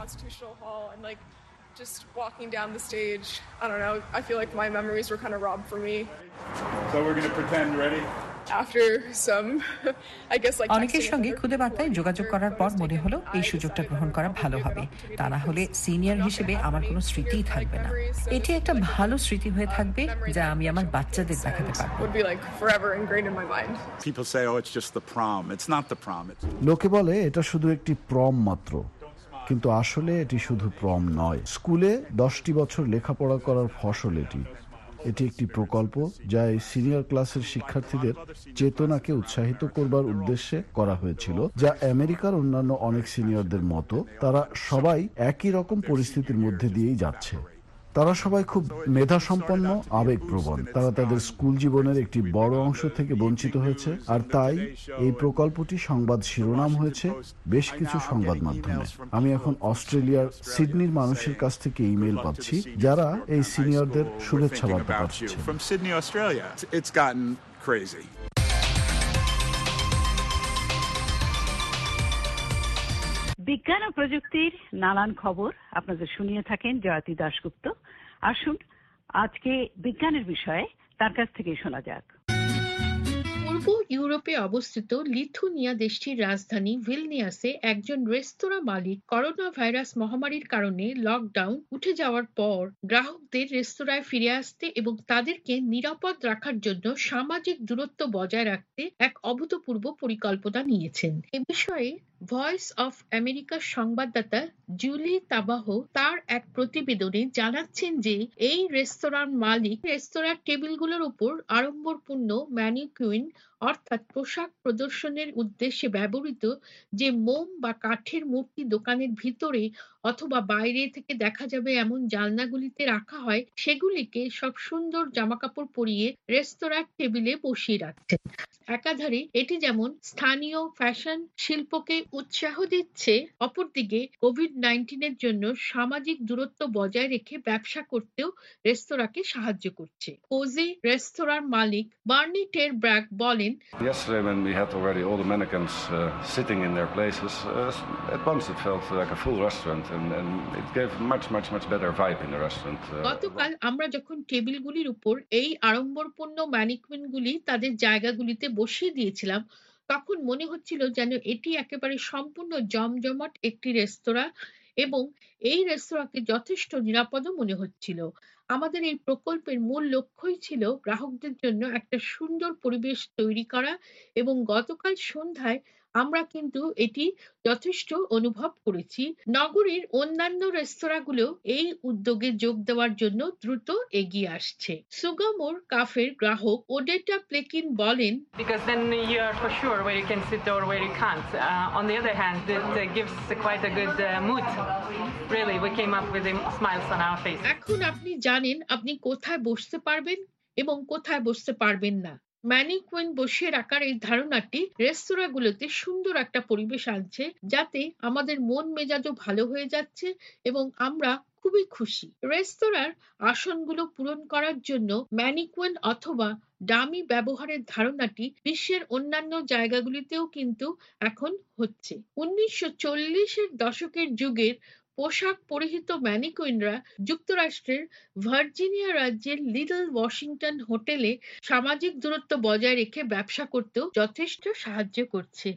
Just walking down the stage, I don't know, I feel like my memories were kind of robbed from me. So we're going to pretend, ready? After some, I guess like অনেকের সঙ্গে খুদে বার্তায় যোগাযোগ করার পর মনে হলো এই সুযোগটা গ্রহণ করা ভালো হবে। তা না হলে সিনিয়র হিসেবে আমার কোনো স্মৃতিই থাকবে না। এটি একটা ভালো স্মৃতি হয়ে থাকবে যা আমি আমার বাচ্চাদের দেখাতে পারবো। Would be like forever ingrained in my mind. People say, oh, it's just the prom. It's not the prom. It's... লোকে বলে এটা শুধু একটি প্রম মাত্র, কিন্তু আসলে এটি শুধু প্রম নয়। স্কুলে দশটি বছর লেখাপড়া করার ফসল এটি। এটি একটি প্রকল্প যা এই সিনিয়র ক্লাসের শিক্ষার্থীদের চেতনাকে উৎসাহিত করবার উদ্দেশ্যে করা হয়েছিল, যা আমেরিকার অন্যান্য অনেক সিনিয়রদের মতো তারা সবাই একই রকম পরিস্থিতির মধ্যে দিয়েই যাচ্ছে। তারা সবাই খুব মেধাসম্পন্ন, আবেগপ্রবণ। তারা তাদের স্কুল জীবনের একটি বড় অংশ থেকে বঞ্চিত হয়েছে, আর তাই এই প্রকল্পটি সংবাদ শিরোনাম হয়েছে বেশ কিছু সংবাদ মাধ্যমে। আমি এখন অস্ট্রেলিয়ার সিডনির মানুষের কাছ থেকে ইমেল পাচ্ছি যারা এই সিনিয়রদের শুভেচ্ছা বার্তা পাঠাচ্ছেন। বিজ্ঞান ও প্রযুক্তির নানান খবর আপনাদের শুনিয়ে থাকেন জয়তী দাশগুপ্ত। আসুন আজকে বিজ্ঞানের বিষয়ে তার কাছ থেকে শোনা যাক। পূর্ব ইউরোপে অবস্থিত লিথুনিয়া দেশটির রাজধানী ভিলনিয়াসে একজন রেস্তোরাঁ মালিক করোনা ভাইরাস মহামারীর কারণে লকডাউন উঠে যাওয়ার পর গ্রাহকদের রেস্তোরাঁয় ফিরে আসতে এবং তাদেরকে নিরাপদ রাখার জন্য সামাজিক দূরত্ব বজায় রাখতে এক অভূতপূর্ব পরিকল্পনা নিয়েছেন। এ বিষয়ে ভয়েস অফ আমেরিকার সংবাদদাতা জুলি তাবাহ তার এক প্রতিবেদনে জানাচ্ছেন যে এই রেস্তোরাঁর মালিক রেস্তোরাঁর টেবিলগুলোর উপর আড়ম্বরপূর্ণ ম্যানিকুইন অর্থাৎ পোশাক প্রদর্শনের উদ্দেশ্যে ব্যবহৃত যে মোম বা কাঠের মূর্তি দোকানের ভিতরে অথবা বাইরে থেকে দেখা যাবে এমন জানলাগুলিতে রাখা হয়, সেগুলিকে সব সুন্দর জামাকাপড় পরিয়ে রেস্তোরাঁর টেবিলে বসিয়ে রাখছেন। একাধারে এটি যেমন স্থানীয় ফ্যাশন শিল্পকে উৎসাহ দিচ্ছে, অপরদিকে কোভিড নাইন্টিনের জন্য সামাজিক দূরত্ব বজায় রেখে ব্যবসা করতেও রেস্তোরাঁকে সাহায্য করছে। কোজি রেস্তোরাঁর মালিক বার্নি টের ব্র্যাক বলেন, Yesterday when we had already all the mannequins uh, sitting in their places, uh, at once it felt like a full restaurant and, and it gave much much much better vibe in the restaurant. Uh, গতকাল আমরা যখন টেবিলগুলির উপর এই আড়ম্বরপূর্ণ ম্যানিকুইনগুলি তাদের জায়গাগুলিতে বসিয়ে দিয়েছিলাম, তখন মনে হচ্ছিল যেন এটি একেবারে সম্পূর্ণ জমজমাট একটি রেস্তোরাঁ এবং এই রেস্তোরাঁকে যথেষ্ট নিরাপদও মনে হচ্ছিল। আমাদের এই প্রকল্পের মূল লক্ষ্যই ছিল গ্রাহকদের জন্য একটা সুন্দর পরিবেশ তৈরি করা এবং গতকাল সন্ধ্যায় আমরা কিন্তু এটি যথেষ্ট অনুভব করেছি। নগরীর অন্যান্য রেস্তোরাঁগুলো এই উদ্যোগে যোগ দেওয়ার জন্য দ্রুত এগিয়ে আসছে। সুগামোর কাফের গ্রাহক ওডেটা প্লেকিন বলেন, Because then you are for sure where you can sit or where you can't. Uh, on the other hand, it uh, gives quite a good uh, mood. Really, we came up with smiles on our face. এখন আপনি জানেন আপনি কোথায় বসতে পারবেন এবং কোথায় বসতে পারবেন না। ম্যানিকুইন বসিয়ে রাখার এই ধারণাটি রেস্তোরাঁগুলোতে সুন্দর একটা পরিবেশ আনছে, যাতে আমাদের মন মেজাজও ভালো হয়ে যাচ্ছে এবং আমরা খুবই খুশি। রেস্তোরাঁর আসনগুলো পূরণ করার জন্য ম্যানিকুইন অথবা ডামি ব্যবহারের ধারণাটি বিশ্বের অন্যান্য জায়গাগুলিতেও কিন্তু এখন হচ্ছে। উনিশশো চল্লিশের দশকের যুগের পোশাক পরিহিত ম্যানিকুইনরা যুক্তরাষ্ট্রের ভার্জিনিয়া রাজ্যের লিটল ওয়াশিংটন হোটেলে সামাজিক দূরত্ব বজায় রেখে ব্যবসা করতেও যথেষ্ট সাহায্য করছে।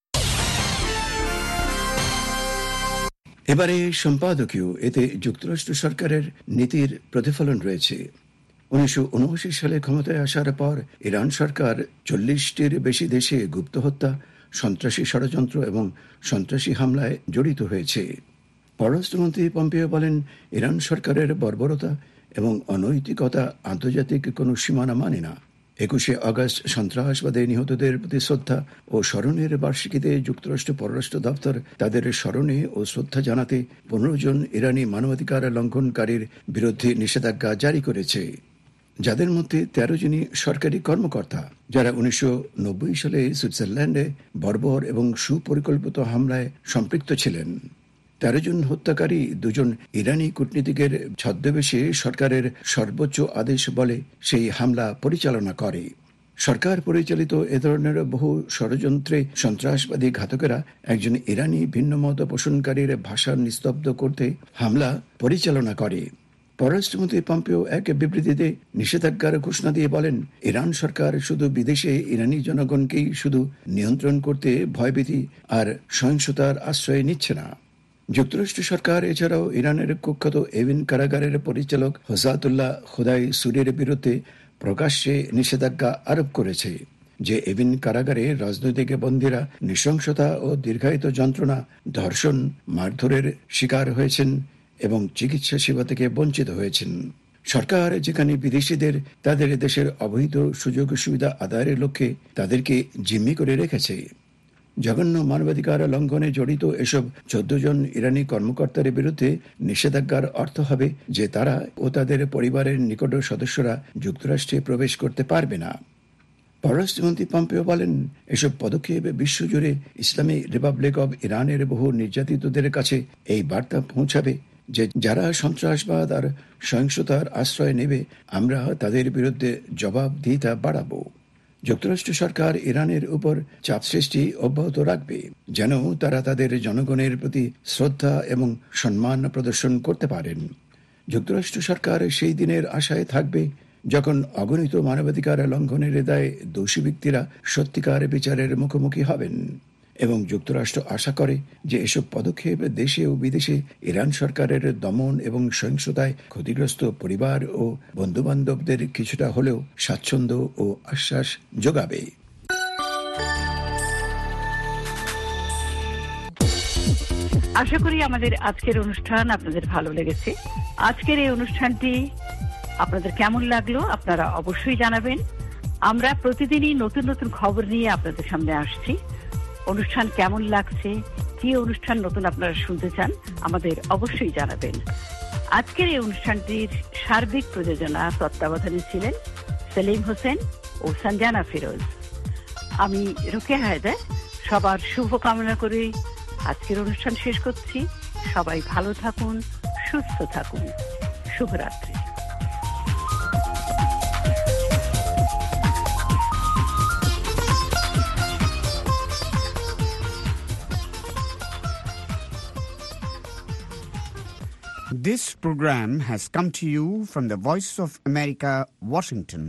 এবারে সম্পাদকীয়, এতে যুক্তরাষ্ট্র সরকারের নীতির প্রতিফলন রয়েছে। উনিশশো উনআশি সালে ক্ষমতায় আসার পর ইরান সরকার চল্লিশটির বেশি দেশে গুপ্ত হত্যা, সন্ত্রাসী ষড়যন্ত্র এবং সন্ত্রাসী হামলায় জড়িত হয়েছে। পররাষ্ট্রমন্ত্রী পম্পেও বলেন, ইরান সরকারের বর্বরতা এবং অনৈতিকতা আন্তর্জাতিক কোনো সীমানা মানে না। একুশে আগস্ট সন্ত্রাসবাদে নিহতদের প্রতি শ্রদ্ধা ও স্মরণের বার্ষিকীতে যুক্তরাষ্ট্র পররাষ্ট্র দপ্তর তাদের স্মরণে ও শ্রদ্ধা জানাতে পনেরো জন ইরানি মানবাধিকার লঙ্ঘনকারীর বিরুদ্ধে নিষেধাজ্ঞা জারি করেছে, যাদের মধ্যে তেরো জনই সরকারি কর্মকর্তা, যারা উনিশশো নব্বই সালে সুইজারল্যান্ডে বর্বর এবং সুপরিকল্পিত হামলায় সম্পৃক্ত ছিলেন। তেরো জন হত্যাকারী দুজন ইরানি কূটনীতিকের ছদ্মবেশে সরকারের সর্বোচ্চ আদেশ বলে সেই হামলা পরিচালনা করে। সরকার পরিচালিত এ ধরনের বহু ষড়যন্ত্রে সন্ত্রাসবাদী ঘাতকেরা একজন ইরানি ভিন্নমত পোষণকারীর ভাষা নিস্তব্ধ করতে হামলা পরিচালনা করে। পররাষ্ট্রমন্ত্রী পম্পেও এক বিবৃতিতে নিষেধাজ্ঞার ঘোষণা দিয়ে বলেন, ইরান সরকার শুধু বিদেশে ইরানি জনগণকেই শুধু নিয়ন্ত্রণ করতে ভয়ভীতি আর সহিংসতার আশ্রয় নিচ্ছে না। যুক্তরাষ্ট্র সরকার এছাড়াও ইরানের কুখ্যাত এভিন কারাগারের পরিচালক হোসাতুল্লাহ খোদাই সুরির বিরুদ্ধে প্রকাশ্যে নিষেধাজ্ঞা আরোপ করেছে, যে এভিন কারাগারে রাজনৈতিক বন্দীরা নৃশংসতা ও দীর্ঘায়িত যন্ত্রণা, ধর্ষণ, মারধরের শিকার হয়েছেন এবং চিকিৎসা সেবা থেকে বঞ্চিত হয়েছেন। সরকার যেখানে বিদেশিদের তাদের দেশের অবৈধ সুযোগ সুবিধা আদায়ের লক্ষ্যে তাদেরকে জিম্মি করে রেখেছে। জঘন্য মানবাধিকার লঙ্ঘনে জড়িত এসব চোদ্দ জন ইরানি কর্মকর্তার বিরুদ্ধে নিষেধাজ্ঞার অর্থ হবে যে তারা ও তাদের পরিবারের নিকট সদস্যরা যুক্তরাষ্ট্রে প্রবেশ করতে পারবে না। পররাষ্ট্রমন্ত্রী পম্পেও বলেন, এসব পদক্ষেপ বিশ্বজুড়ে ইসলামী রিপাবলিক অব ইরানের বহু নির্যাতিতদের কাছে এই বার্তা পৌঁছাবে যে যারা সন্ত্রাসবাদ আর সহিংসতার আশ্রয় নেবে, আমরা তাদের বিরুদ্ধে জবাবদিহিতা বাড়াবো। যুক্তরাষ্ট্র সরকার ইরানের উপর চাপ সৃষ্টি অব্যাহত রাখবে, যেন তারা তাদের জনগণের প্রতি শ্রদ্ধা এবং সম্মান প্রদর্শন করতে পারেন। যুক্তরাষ্ট্র সরকার সেই দিনের আশায় থাকবে যখন অগণিত মানবাধিকার লঙ্ঘনের দায়ে দোষী ব্যক্তিরা সত্যিকার বিচারের মুখোমুখি হবেন, এবং যুক্তরাষ্ট্র আশা করে যে এসব পদক্ষেপ দেশে ও বিদেশে ইরান সরকারের দমন এবং সহিংসতায় ক্ষতিগ্রস্ত পরিবার ও বন্ধুবান্ধবদের কিছুটা হলেও স্বাচ্ছন্দ্য ও আশ্বাস যোগাবে। আশা করি আমাদের আজকের অনুষ্ঠান আপনাদের ভালো লেগেছে। আজকের এই অনুষ্ঠানটি আপনাদের কেমন লাগলো আপনারা অবশ্যই জানাবেন। আমরা প্রতিদিনই নতুন নতুন খবর নিয়ে আপনাদের সামনে আসছি। অনুষ্ঠান কেমন লাগছে, কি অনুষ্ঠান নতুন আপনারা শুনতে চান, আমাদের অবশ্যই জানাবেন। আজকের এই অনুষ্ঠানটির সার্বিক প্রযোজনা তত্ত্বাবধানে ছিলেন সেলিম হোসেন ও সঞ্জানা ফিরোজ। আমি রোকেয়া হায়দার সবার শুভকামনা করে আজকের অনুষ্ঠান শেষ করছি। সবাই ভালো থাকুন, সুস্থ থাকুন। শুভরাত্রি। This program has come to you from the Voice of America, Washington.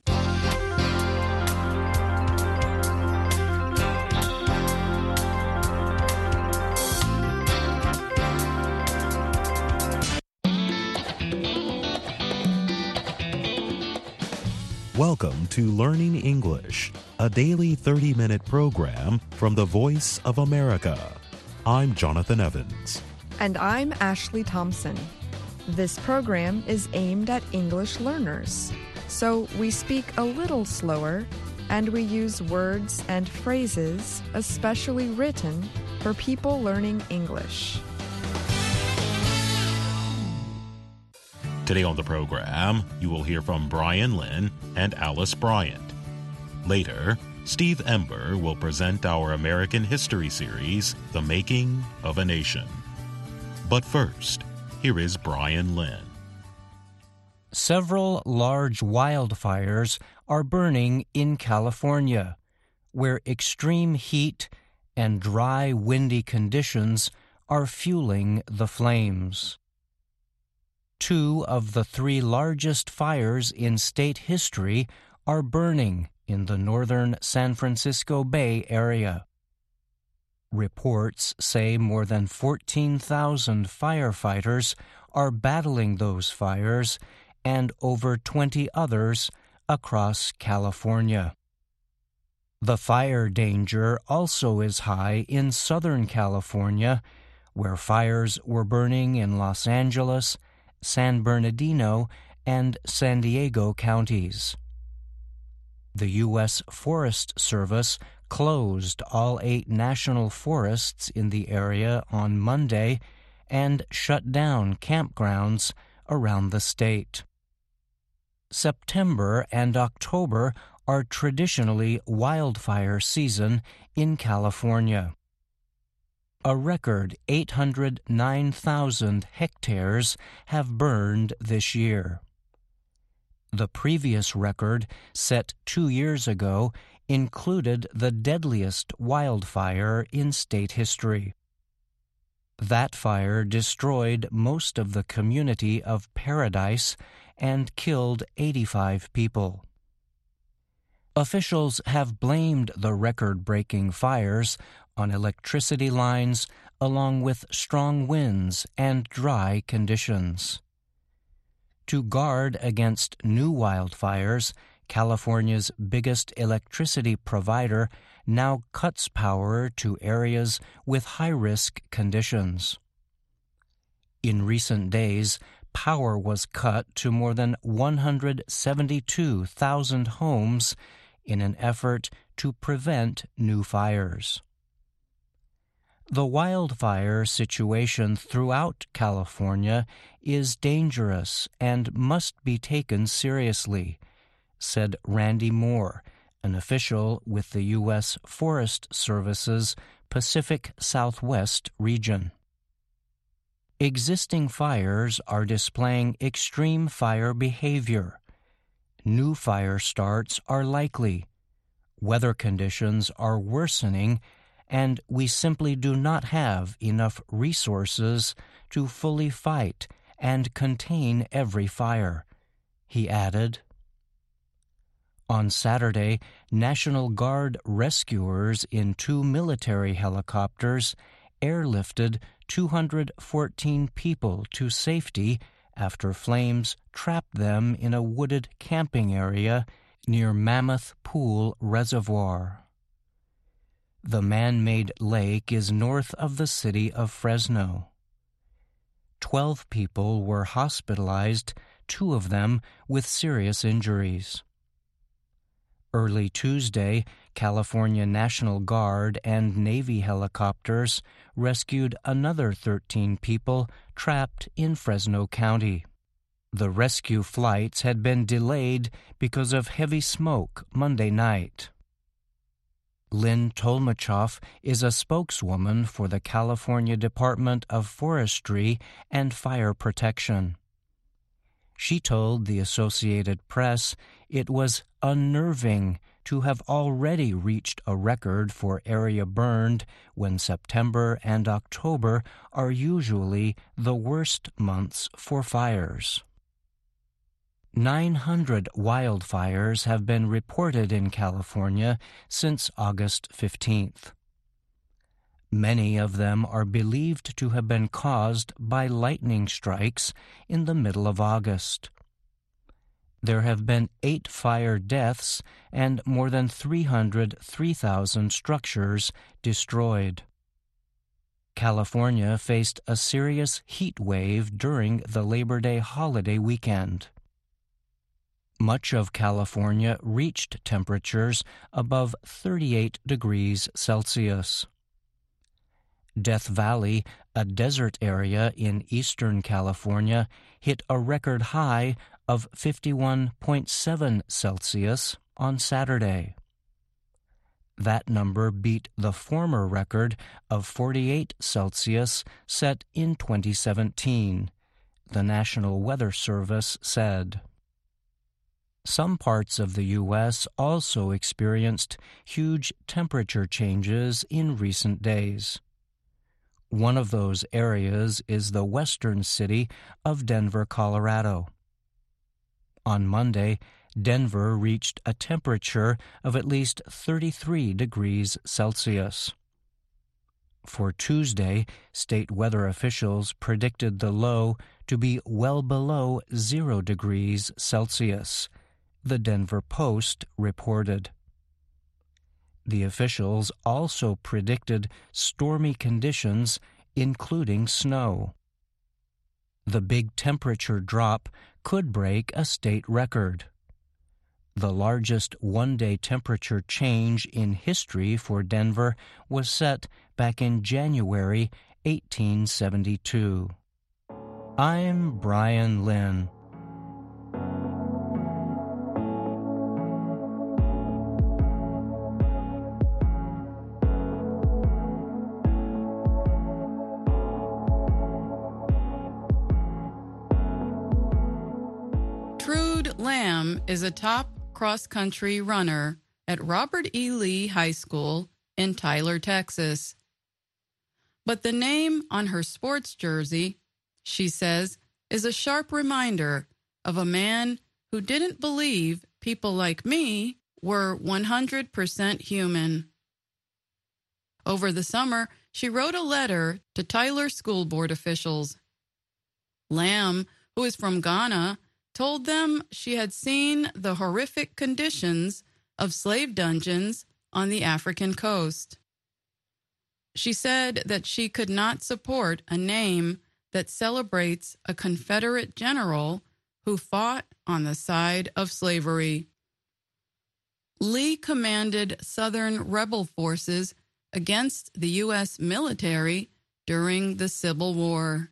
Welcome to Learning English, a daily thirty-minute program from the Voice of America. I'm Jonathan Evans. And I'm Ashley Thompson. This program is aimed at English learners, so we speak a little slower and we use words and phrases especially written for people learning English. Today on the program, you will hear from Brian Lynn and Alice Bryant. Later, Steve Ember will present our American history series, The Making of a Nation. But first, here is Brian Lynn. Several large wildfires are burning in California, where extreme heat and dry, windy conditions are fueling the flames. Two of the three largest fires in state history are burning in the northern San Francisco Bay area. Reports say more than fourteen thousand firefighters are battling those fires and over twenty others across California. The fire danger also is high in Southern California, where fires were burning in Los Angeles, San Bernardino, and San Diego counties. The U S Forest Service closed all eight national forests in the area on Monday and shut down campgrounds around the state. September and October are traditionally wildfire season in California. A record eight hundred nine thousand hectares have burned this year. The previous record, set two years ago, included the deadliest wildfire in state history. That fire destroyed most of the community of Paradise and killed eighty-five people. Officials have blamed the record-breaking fires on electricity lines along with strong winds and dry conditions. To guard against new wildfires, California's biggest electricity provider now cuts power to areas with high-risk conditions. In recent days, power was cut to more than one hundred seventy-two thousand homes in an effort to prevent new fires. The wildfire situation throughout California is dangerous and must be taken seriously, said Randy Moore, an official with the U S Forest Service's Pacific Southwest region. Existing fires are displaying extreme fire behavior. New fire starts are likely. Weather conditions are worsening, and we simply do not have enough resources to fully fight and contain every fire, he added. On Saturday, National Guard rescuers in two military helicopters airlifted two hundred fourteen people to safety after flames trapped them in a wooded camping area near Mammoth Pool Reservoir. The man-made lake is north of the city of Fresno. Twelve people were hospitalized, two of them with serious injuries. Early Tuesday, California National Guard and Navy helicopters rescued another thirteen people trapped in Fresno County. The rescue flights had been delayed because of heavy smoke Monday night. Lynn Tolmachoff is a spokeswoman for the California Department of Forestry and Fire Protection. She told the Associated Press it was unnerving to have already reached a record for area burned when September and October are usually the worst months for fires. nine hundred wildfires have been reported in California since August fifteenth. Many of them are believed to have been caused by lightning strikes in the middle of August. There have been eight fire deaths and more than three hundred three thousand structures destroyed. California faced a serious heat wave during the Labor Day holiday weekend. Much of California reached temperatures above thirty-eight degrees Celsius. Death Valley, a desert area in eastern California, hit a record high of fifty-one point seven Celsius on Saturday. That number beat the former record of forty-eight Celsius set in twenty seventeen, the National Weather Service said. Some parts of the U S also experienced huge temperature changes in recent days. One of those areas is the western city of Denver, Colorado. On Monday, Denver reached a temperature of at least thirty-three degrees Celsius. For Tuesday, state weather officials predicted the low to be well below zero degrees Celsius, the Denver Post reported. The officials also predicted stormy conditions, including snow. The big temperature drop could break a state record. The largest one-day temperature change in history for Denver was set back in January eighteen seventy-two. I'm Brian Lynn. Lamb is a top cross-country runner at Robert E. Lee High School in Tyler, Texas. But the name on her sports jersey, she says, is a sharp reminder of a man who didn't believe people like me were one hundred percent human. Over the summer, she wrote a letter to Tyler school board officials. Lamb, who is from Ghana, told them she had seen the horrific conditions of slave dungeons on the African coast. She said that she could not support a name that celebrates a Confederate general who fought on the side of slavery. Lee commanded Southern rebel forces against the U S military during the Civil War.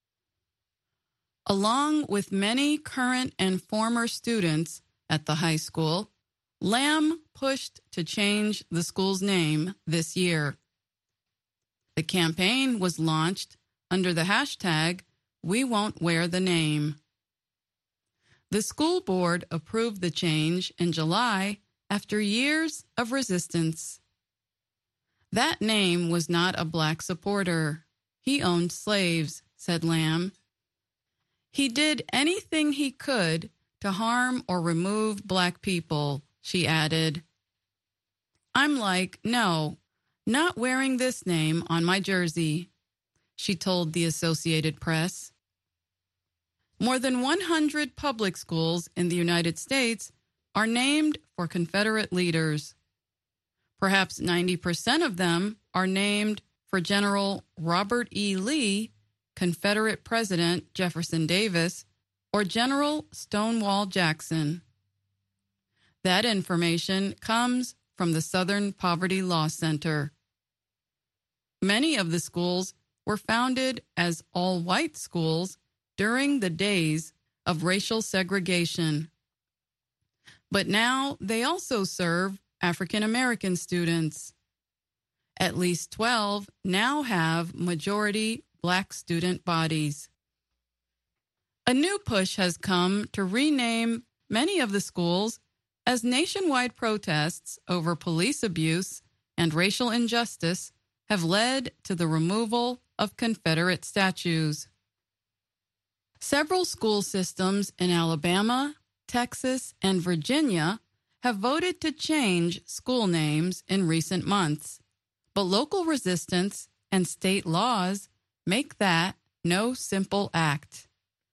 Along with many current and former students at the high school, Lamb pushed to change the school's name this year. The campaign was launched under the hashtag We Won't Wear the Name. The school board approved the change in July after years of resistance. That name was not a black supporter. He owned slaves, said Lamb. He did anything he could to harm or remove black people, she added. I'm like, no, not wearing this name on my jersey, she told the Associated Press. More than one hundred public schools in the United States are named for Confederate leaders. Perhaps ninety percent of them are named for General Robert E. Lee, Confederate President Jefferson Davis, or General Stonewall Jackson. That information comes from the Southern Poverty Law Center. Many of the schools were founded as all-white schools during the days of racial segregation. But now they also serve African American students. At least twelve now have majority black student bodies. A new push has come to rename many of the schools as nationwide protests over police abuse and racial injustice have led to the removal of Confederate statues. Several school systems in Alabama, Texas, and Virginia have voted to change school names in recent months, but local resistance and state laws make that no simple act.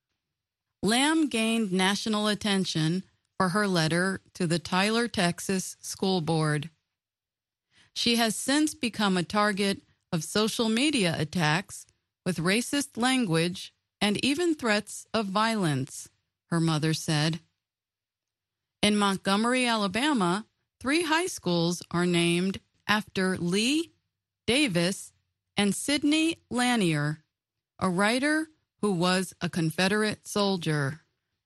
Lamb gained national attention for her letter to the Tyler, Texas School Board. She has since become a target of social media attacks with racist language and even threats of violence, her mother said. In Montgomery, Alabama, three high schools are named after Lee, Davis, and Sidney Lanier, a writer who was a Confederate soldier.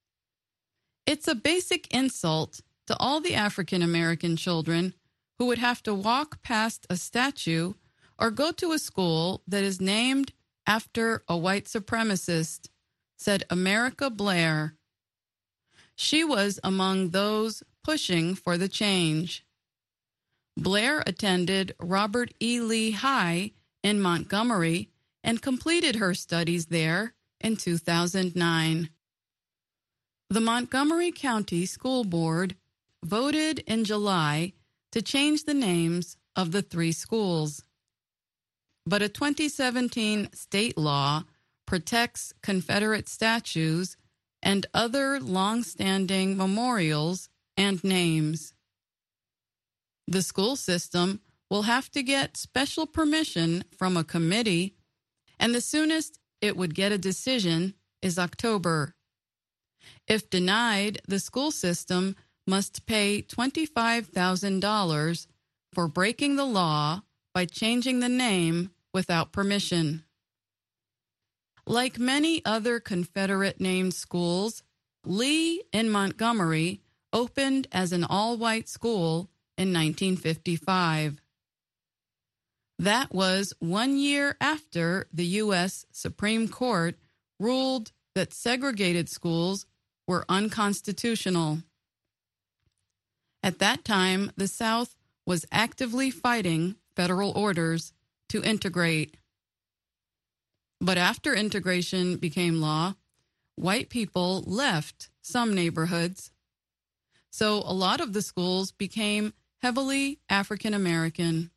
It's a basic insult to all the African American children who would have to walk past a statue or go to a school that is named after a white supremacist, said America Blair. She was among those pushing for the change. Blair attended Robert E. Lee High in Montgomery and completed her studies there in two thousand nine. The Montgomery County School Board voted in July to change the names of the three schools. But a twenty seventeen state law protects Confederate statues and other long-standing memorials and names. The school system will have to get special permission from a committee, and the soonest it would get a decision is October. If denied, the school system must pay twenty-five thousand dollars for breaking the law by changing the name without permission. Like many other Confederate-named schools, Lee in Montgomery opened as an all-white school in nineteen fifty-five. That was one year after the U S Supreme Court ruled that segregated schools were unconstitutional. At that time, the South was actively fighting federal orders to integrate. But after integration became law, white people left some neighborhoods. So a lot of the schools became heavily African American.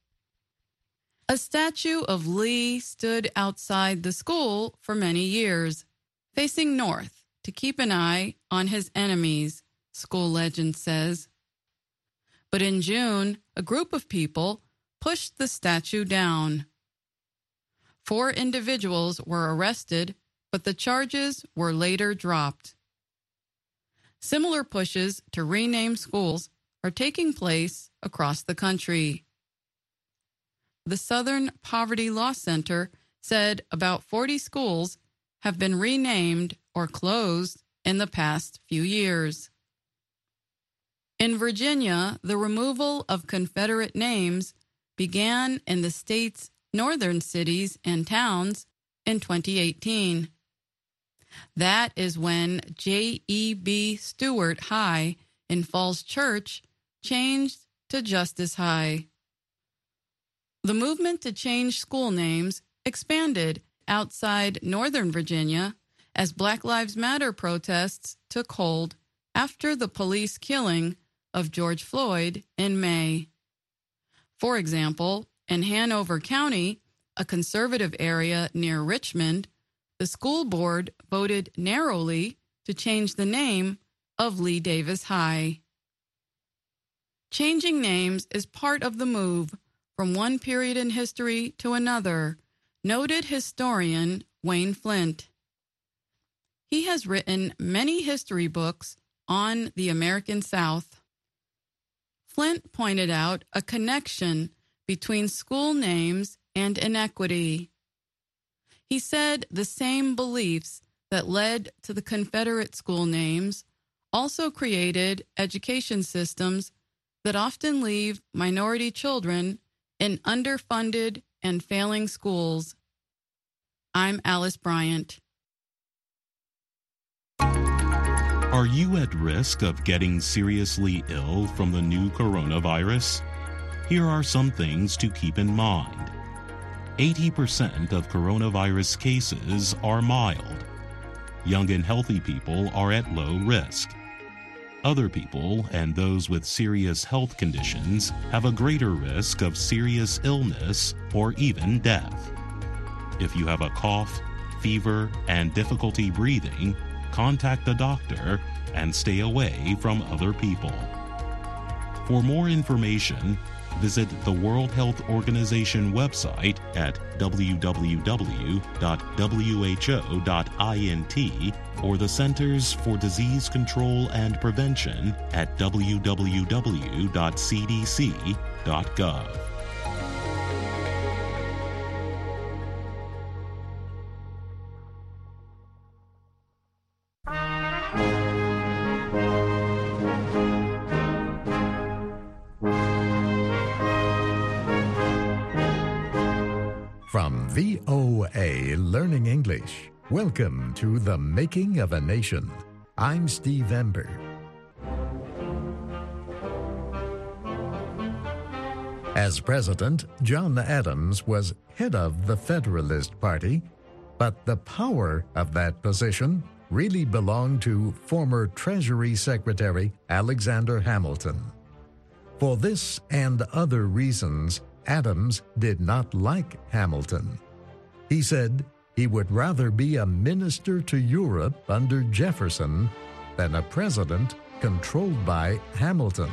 A statue of Lee stood outside the school for many years, facing north to keep an eye on his enemies, school legend says. But in June, a group of people pushed the statue down. Four individuals were arrested, but the charges were later dropped. Similar pushes to rename schools are taking place across the country. The Southern Poverty Law Center said about forty schools have been renamed or closed in the past few years. In Virginia, the removal of Confederate names began in the state's northern cities and towns in twenty eighteen. That is when J E B Stewart High in Falls Church changed to Justice High. The movement to change school names expanded outside Northern Virginia as Black Lives Matter protests took hold after the police killing of George Floyd in May. For example, in Hanover County, a conservative area near Richmond, the school board voted narrowly to change the name of Lee Davis High. Changing names is part of the move from one period in history to another, noted historian Wayne Flint. He has written many history books on the American South. Flint pointed out a connection between school names and inequity. He said the same beliefs that led to the Confederate school names also created education systems that often leave minority children In underfunded and failing schools, I'm Alice Bryant. Are you at risk of getting seriously ill from the new coronavirus? Here are some things to keep in mind. eighty percent of coronavirus cases are mild. Young and healthy people are at low risk. Other people and those with serious health conditions have a greater risk of serious illness or even death. If you have a cough, fever, and difficulty breathing, contact a doctor and stay away from other people. For more information, visit the World Health Organization website at w w w dot w h o dot int or the Centers for Disease Control and Prevention at w w w dot c d c dot gov. From V O A Learning English, welcome to The Making of a Nation. I'm Steve Ember. As president, John Adams was head of the Federalist Party, but the power of that position really belonged to former Treasury Secretary Alexander Hamilton. For this and other reasons, Adams did not like Hamilton. He said he would rather be a minister to Europe under Jefferson than a president controlled by Hamilton.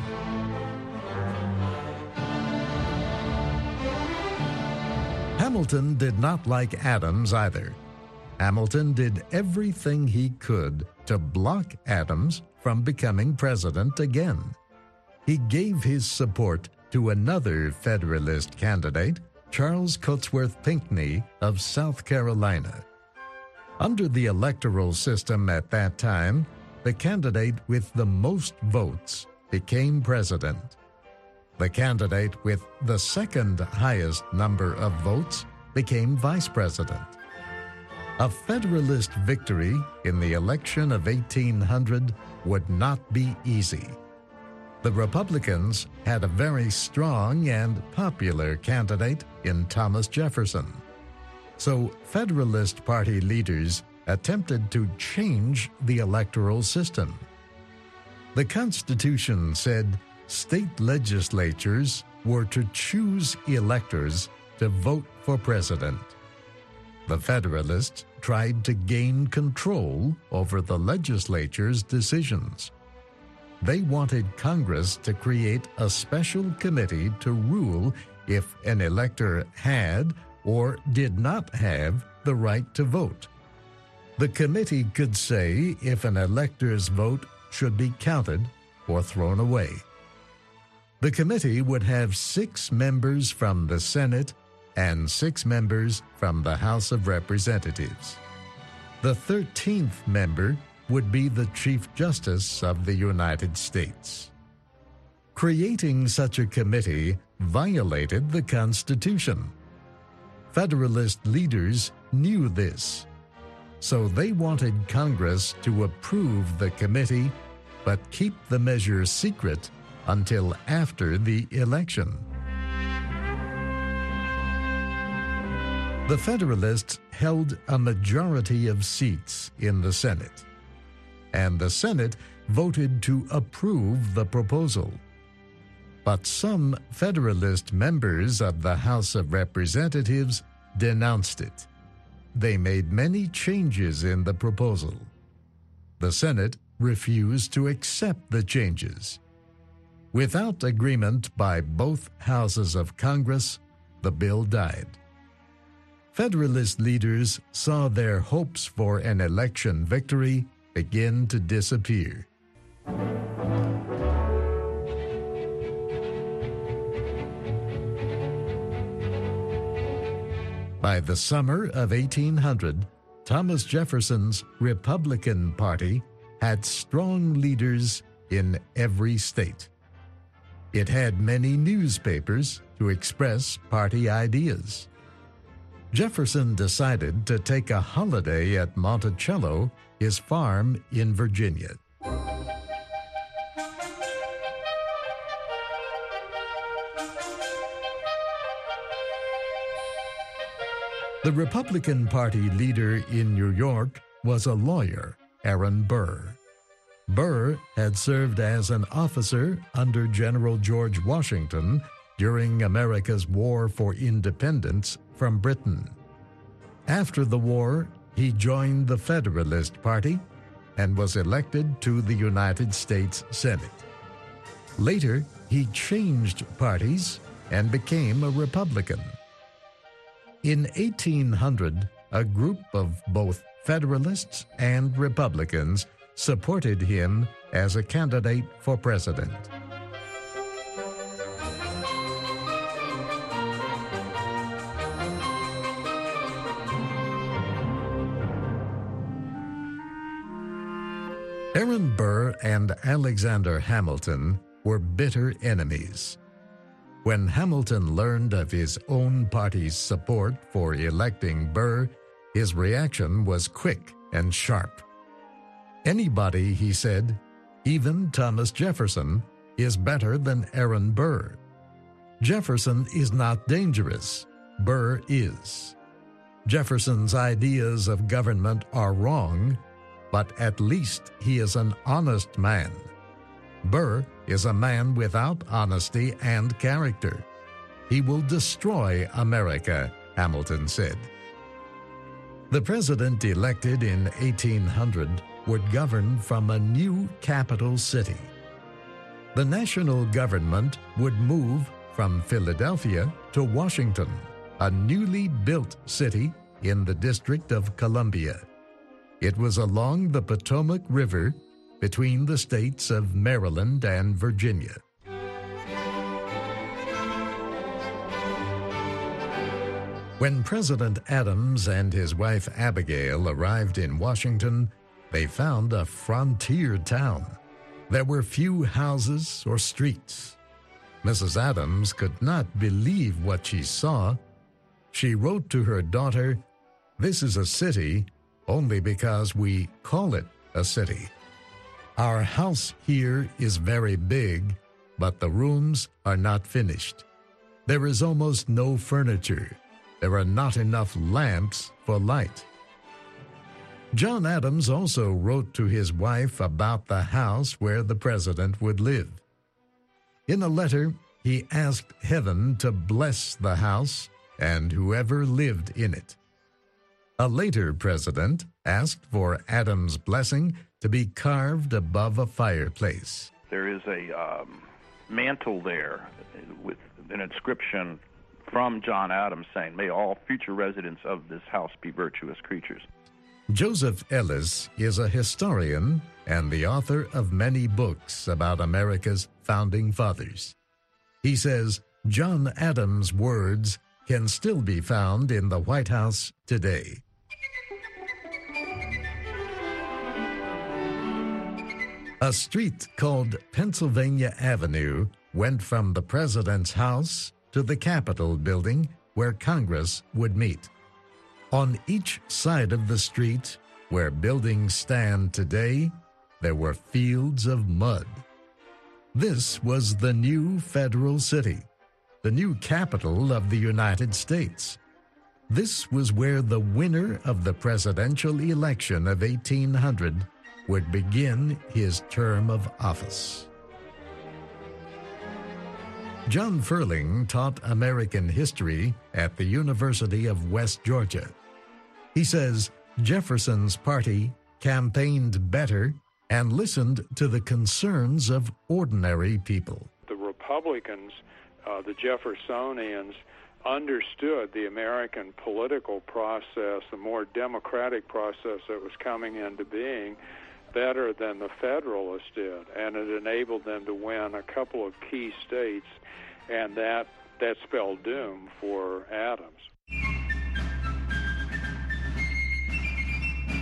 Hamilton did not like Adams either. Hamilton did everything he could to block Adams from becoming president again. He gave his support to another Federalist candidate, Charles Cotesworth Pinckney of South Carolina. Under the electoral system at that time, the candidate with the most votes became president. The candidate with the second highest number of votes became vice president. A Federalist victory in the election of eighteen hundred would not be easy. The Republicans had a very strong and popular candidate in Thomas Jefferson. So Federalist Party leaders attempted to change the electoral system. The Constitution said state legislatures were to choose electors to vote for president. The Federalists tried to gain control over the legislature's decisions. They wanted Congress to create a special committee to rule if an elector had or did not have the right to vote. The committee could say if an elector's vote should be counted or thrown away. The committee would have six members from the Senate and six members from the House of Representatives. The thirteenth member would be the Chief Justice of the United States. Creating such a committee violated the Constitution. Federalist leaders knew this, so they wanted Congress to approve the committee but keep the measure secret until after the election. The Federalists held a majority of seats in the Senate, and the Senate voted to approve the proposal. But some Federalist members of the House of Representatives denounced it. They made many changes in the proposal. The Senate refused to accept the changes. Without agreement by both houses of Congress, the bill died. Federalist leaders saw their hopes for an election victory begin to disappear. By the summer of eighteen hundred, Thomas Jefferson's Republican Party had strong leaders in every state. It had many newspapers to express party ideas. Jefferson decided to take a holiday at Monticello, his farm in Virginia. The Republican Party leader in New York was a lawyer, Aaron Burr. Burr had served as an officer under General George Washington during America's War for Independence from Britain. After the war, he joined the Federalist Party and was elected to the United States Senate. Later, he changed parties and became a Republican. In eighteen hundred, a group of both Federalists and Republicans supported him as a candidate for president. Aaron Burr and Alexander Hamilton were bitter enemies. When Hamilton learned of his own party's support for electing Burr, his reaction was quick and sharp. Anybody, he said, even Thomas Jefferson, is better than Aaron Burr. Jefferson is not dangerous. Burr is. Jefferson's ideas of government are wrong, but at least he is an honest man. Burr is a man without honesty and character. He will destroy America, Hamilton said. The president elected in eighteen hundred would govern from a new capital city. The national government would move from Philadelphia to Washington, a newly built city in the District of Columbia. It was along the Potomac River between the states of Maryland and Virginia. When President Adams and his wife Abigail arrived in Washington, they found a frontier town. There were few houses or streets. Missus Adams could not believe what she saw. She wrote to her daughter, "This is a city only because we call it a city. Our house here is very big, but the rooms are not finished. There is almost no furniture. There are not enough lamps for light." John Adams also wrote to his wife about the house where the president would live. In a letter, he asked heaven to bless the house and whoever lived in it. A later president asked for Adams' blessing to be carved above a fireplace. There is a um, mantle there with an inscription from John Adams saying, "May all future residents of this house be virtuous creatures." Joseph Ellis is a historian and the author of many books about America's founding fathers. He says John Adams' words can still be found in the White House today. A street called Pennsylvania Avenue went from the president's house to the Capitol building where Congress would meet. On each side of the street, where buildings stand today, there were fields of mud. This was the new federal city, the new capital of the United States. This was where the winner of the presidential election of eighteen hundred would begin his term of office. John Ferling taught American history at the University of West Georgia. He says Jefferson's party campaigned better and listened to the concerns of ordinary people. The Republicans, uh, the Jeffersonians, understood the American political process, the more democratic process that was coming into being, better than the Federalists did, and it enabled them to win a couple of key states, and that, that spelled doom for Adams.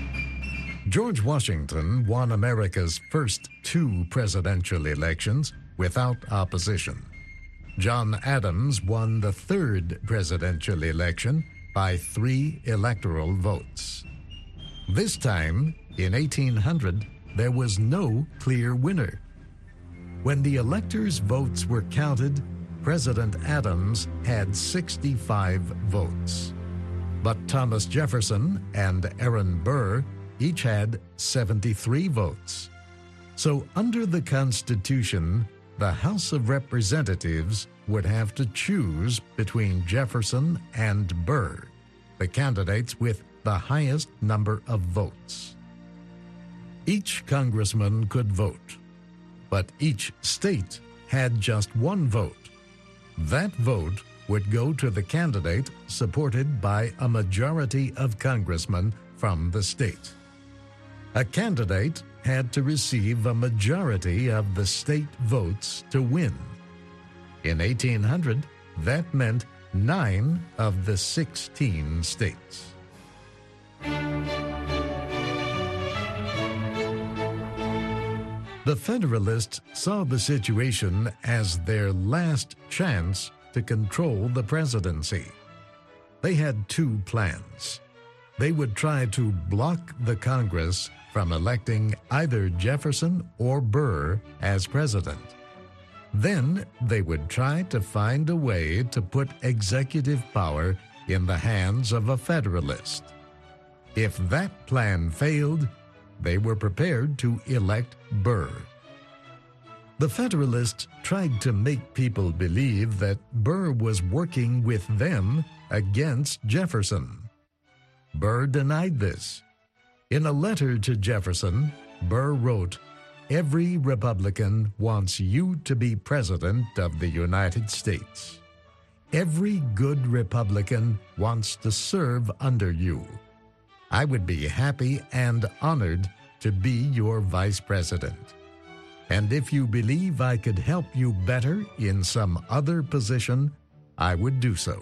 George Washington won America's first two presidential elections without opposition. John Adams won the third presidential election by three electoral votes. This time, in eighteen hundred, there was no clear winner. When the electors' votes were counted, President Adams had sixty-five votes. But Thomas Jefferson and Aaron Burr each had seventy-three votes. So under the Constitution, the House of Representatives would have to choose between Jefferson and Burr, the candidates with the highest number of votes. Each congressman could vote, but each state had just one vote. That vote would go to the candidate supported by a majority of congressmen from the state. A candidate had to receive a majority of the state votes to win. In eighteen hundred, that meant nine of the sixteen states. The Federalists saw the situation as their last chance to control the presidency. They had two plans. They would try to block the Congress from electing either Jefferson or Burr as president. Then they would try to find a way to put executive power in the hands of a Federalist. If that plan failed, they were prepared to elect Burr. The Federalists tried to make people believe that Burr was working with them against Jefferson. Burr denied this. In a letter to Jefferson, Burr wrote, "Every Republican wants you to be president of the United States. Every good Republican wants to serve under you. I would be happy and honored to be your vice president. And if you believe I could help you better in some other position, I would do so."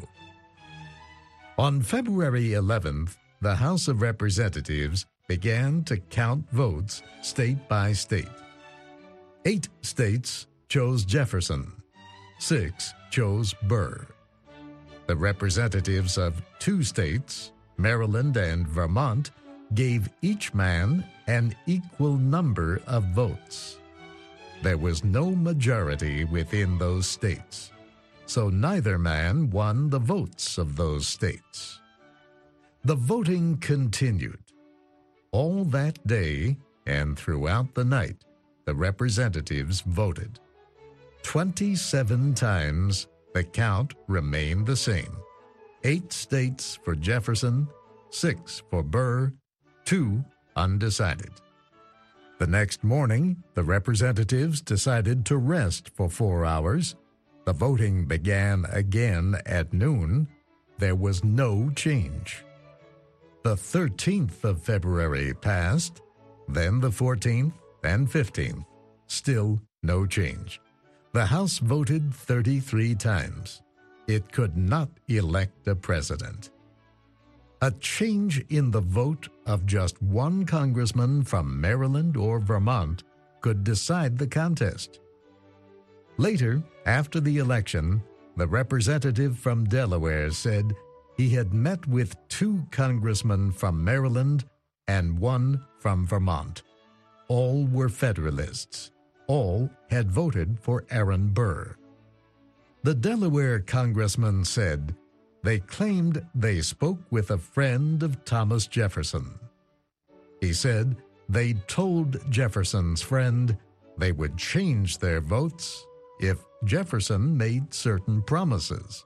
On February eleventh, the House of Representatives began to count votes state by state. Eight states chose Jefferson. Six chose Burr. The representatives of two states, Maryland and Vermont, gave each man an equal number of votes. There was no majority within those states, so neither man won the votes of those states. The voting continued. All that day and throughout the night, the representatives voted. Twenty-seven times the count remained the same. Eight states for Jefferson, six for Burr, two undecided. The next morning, the representatives decided to rest for four hours. The voting began again at noon. There was no change. The thirteenth of February passed, then the fourteenth and fifteenth. Still no change. The House voted thirty-three times. It could not elect a president. A change in the vote of just one congressman from Maryland or Vermont could decide the contest. Later, after the election, the representative from Delaware said he had met with two congressmen from Maryland and one from Vermont. All were Federalists. All had voted for Aaron Burr. The Delaware congressman said they claimed they spoke with a friend of Thomas Jefferson. He said they told Jefferson's friend they would change their votes if Jefferson made certain promises.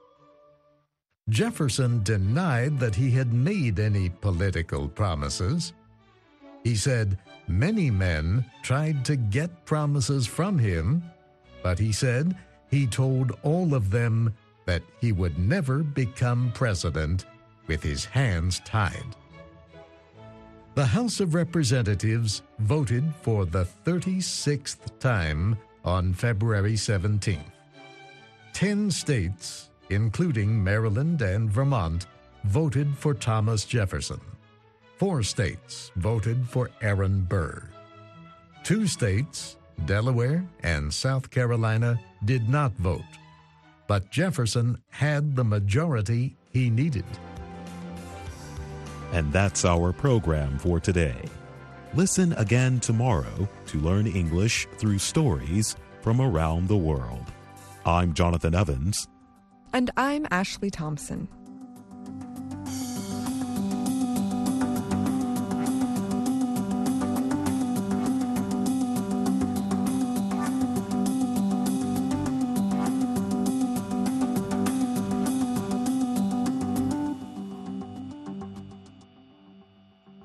Jefferson denied that he had made any political promises. He said many men tried to get promises from him, but he said he told all of them that he would never become president with his hands tied. The House of Representatives voted for the thirty-sixth time on February seventeenth. Ten states, including Maryland and Vermont, voted for Thomas Jefferson. Four states voted for Aaron Burr. Two states, Delaware and South Carolina did not vote, but Jefferson had the majority he needed. And that's our program for today. Listen again tomorrow to learn English through stories from around the world. I'm Jonathan Evans. And I'm Ashley Thompson.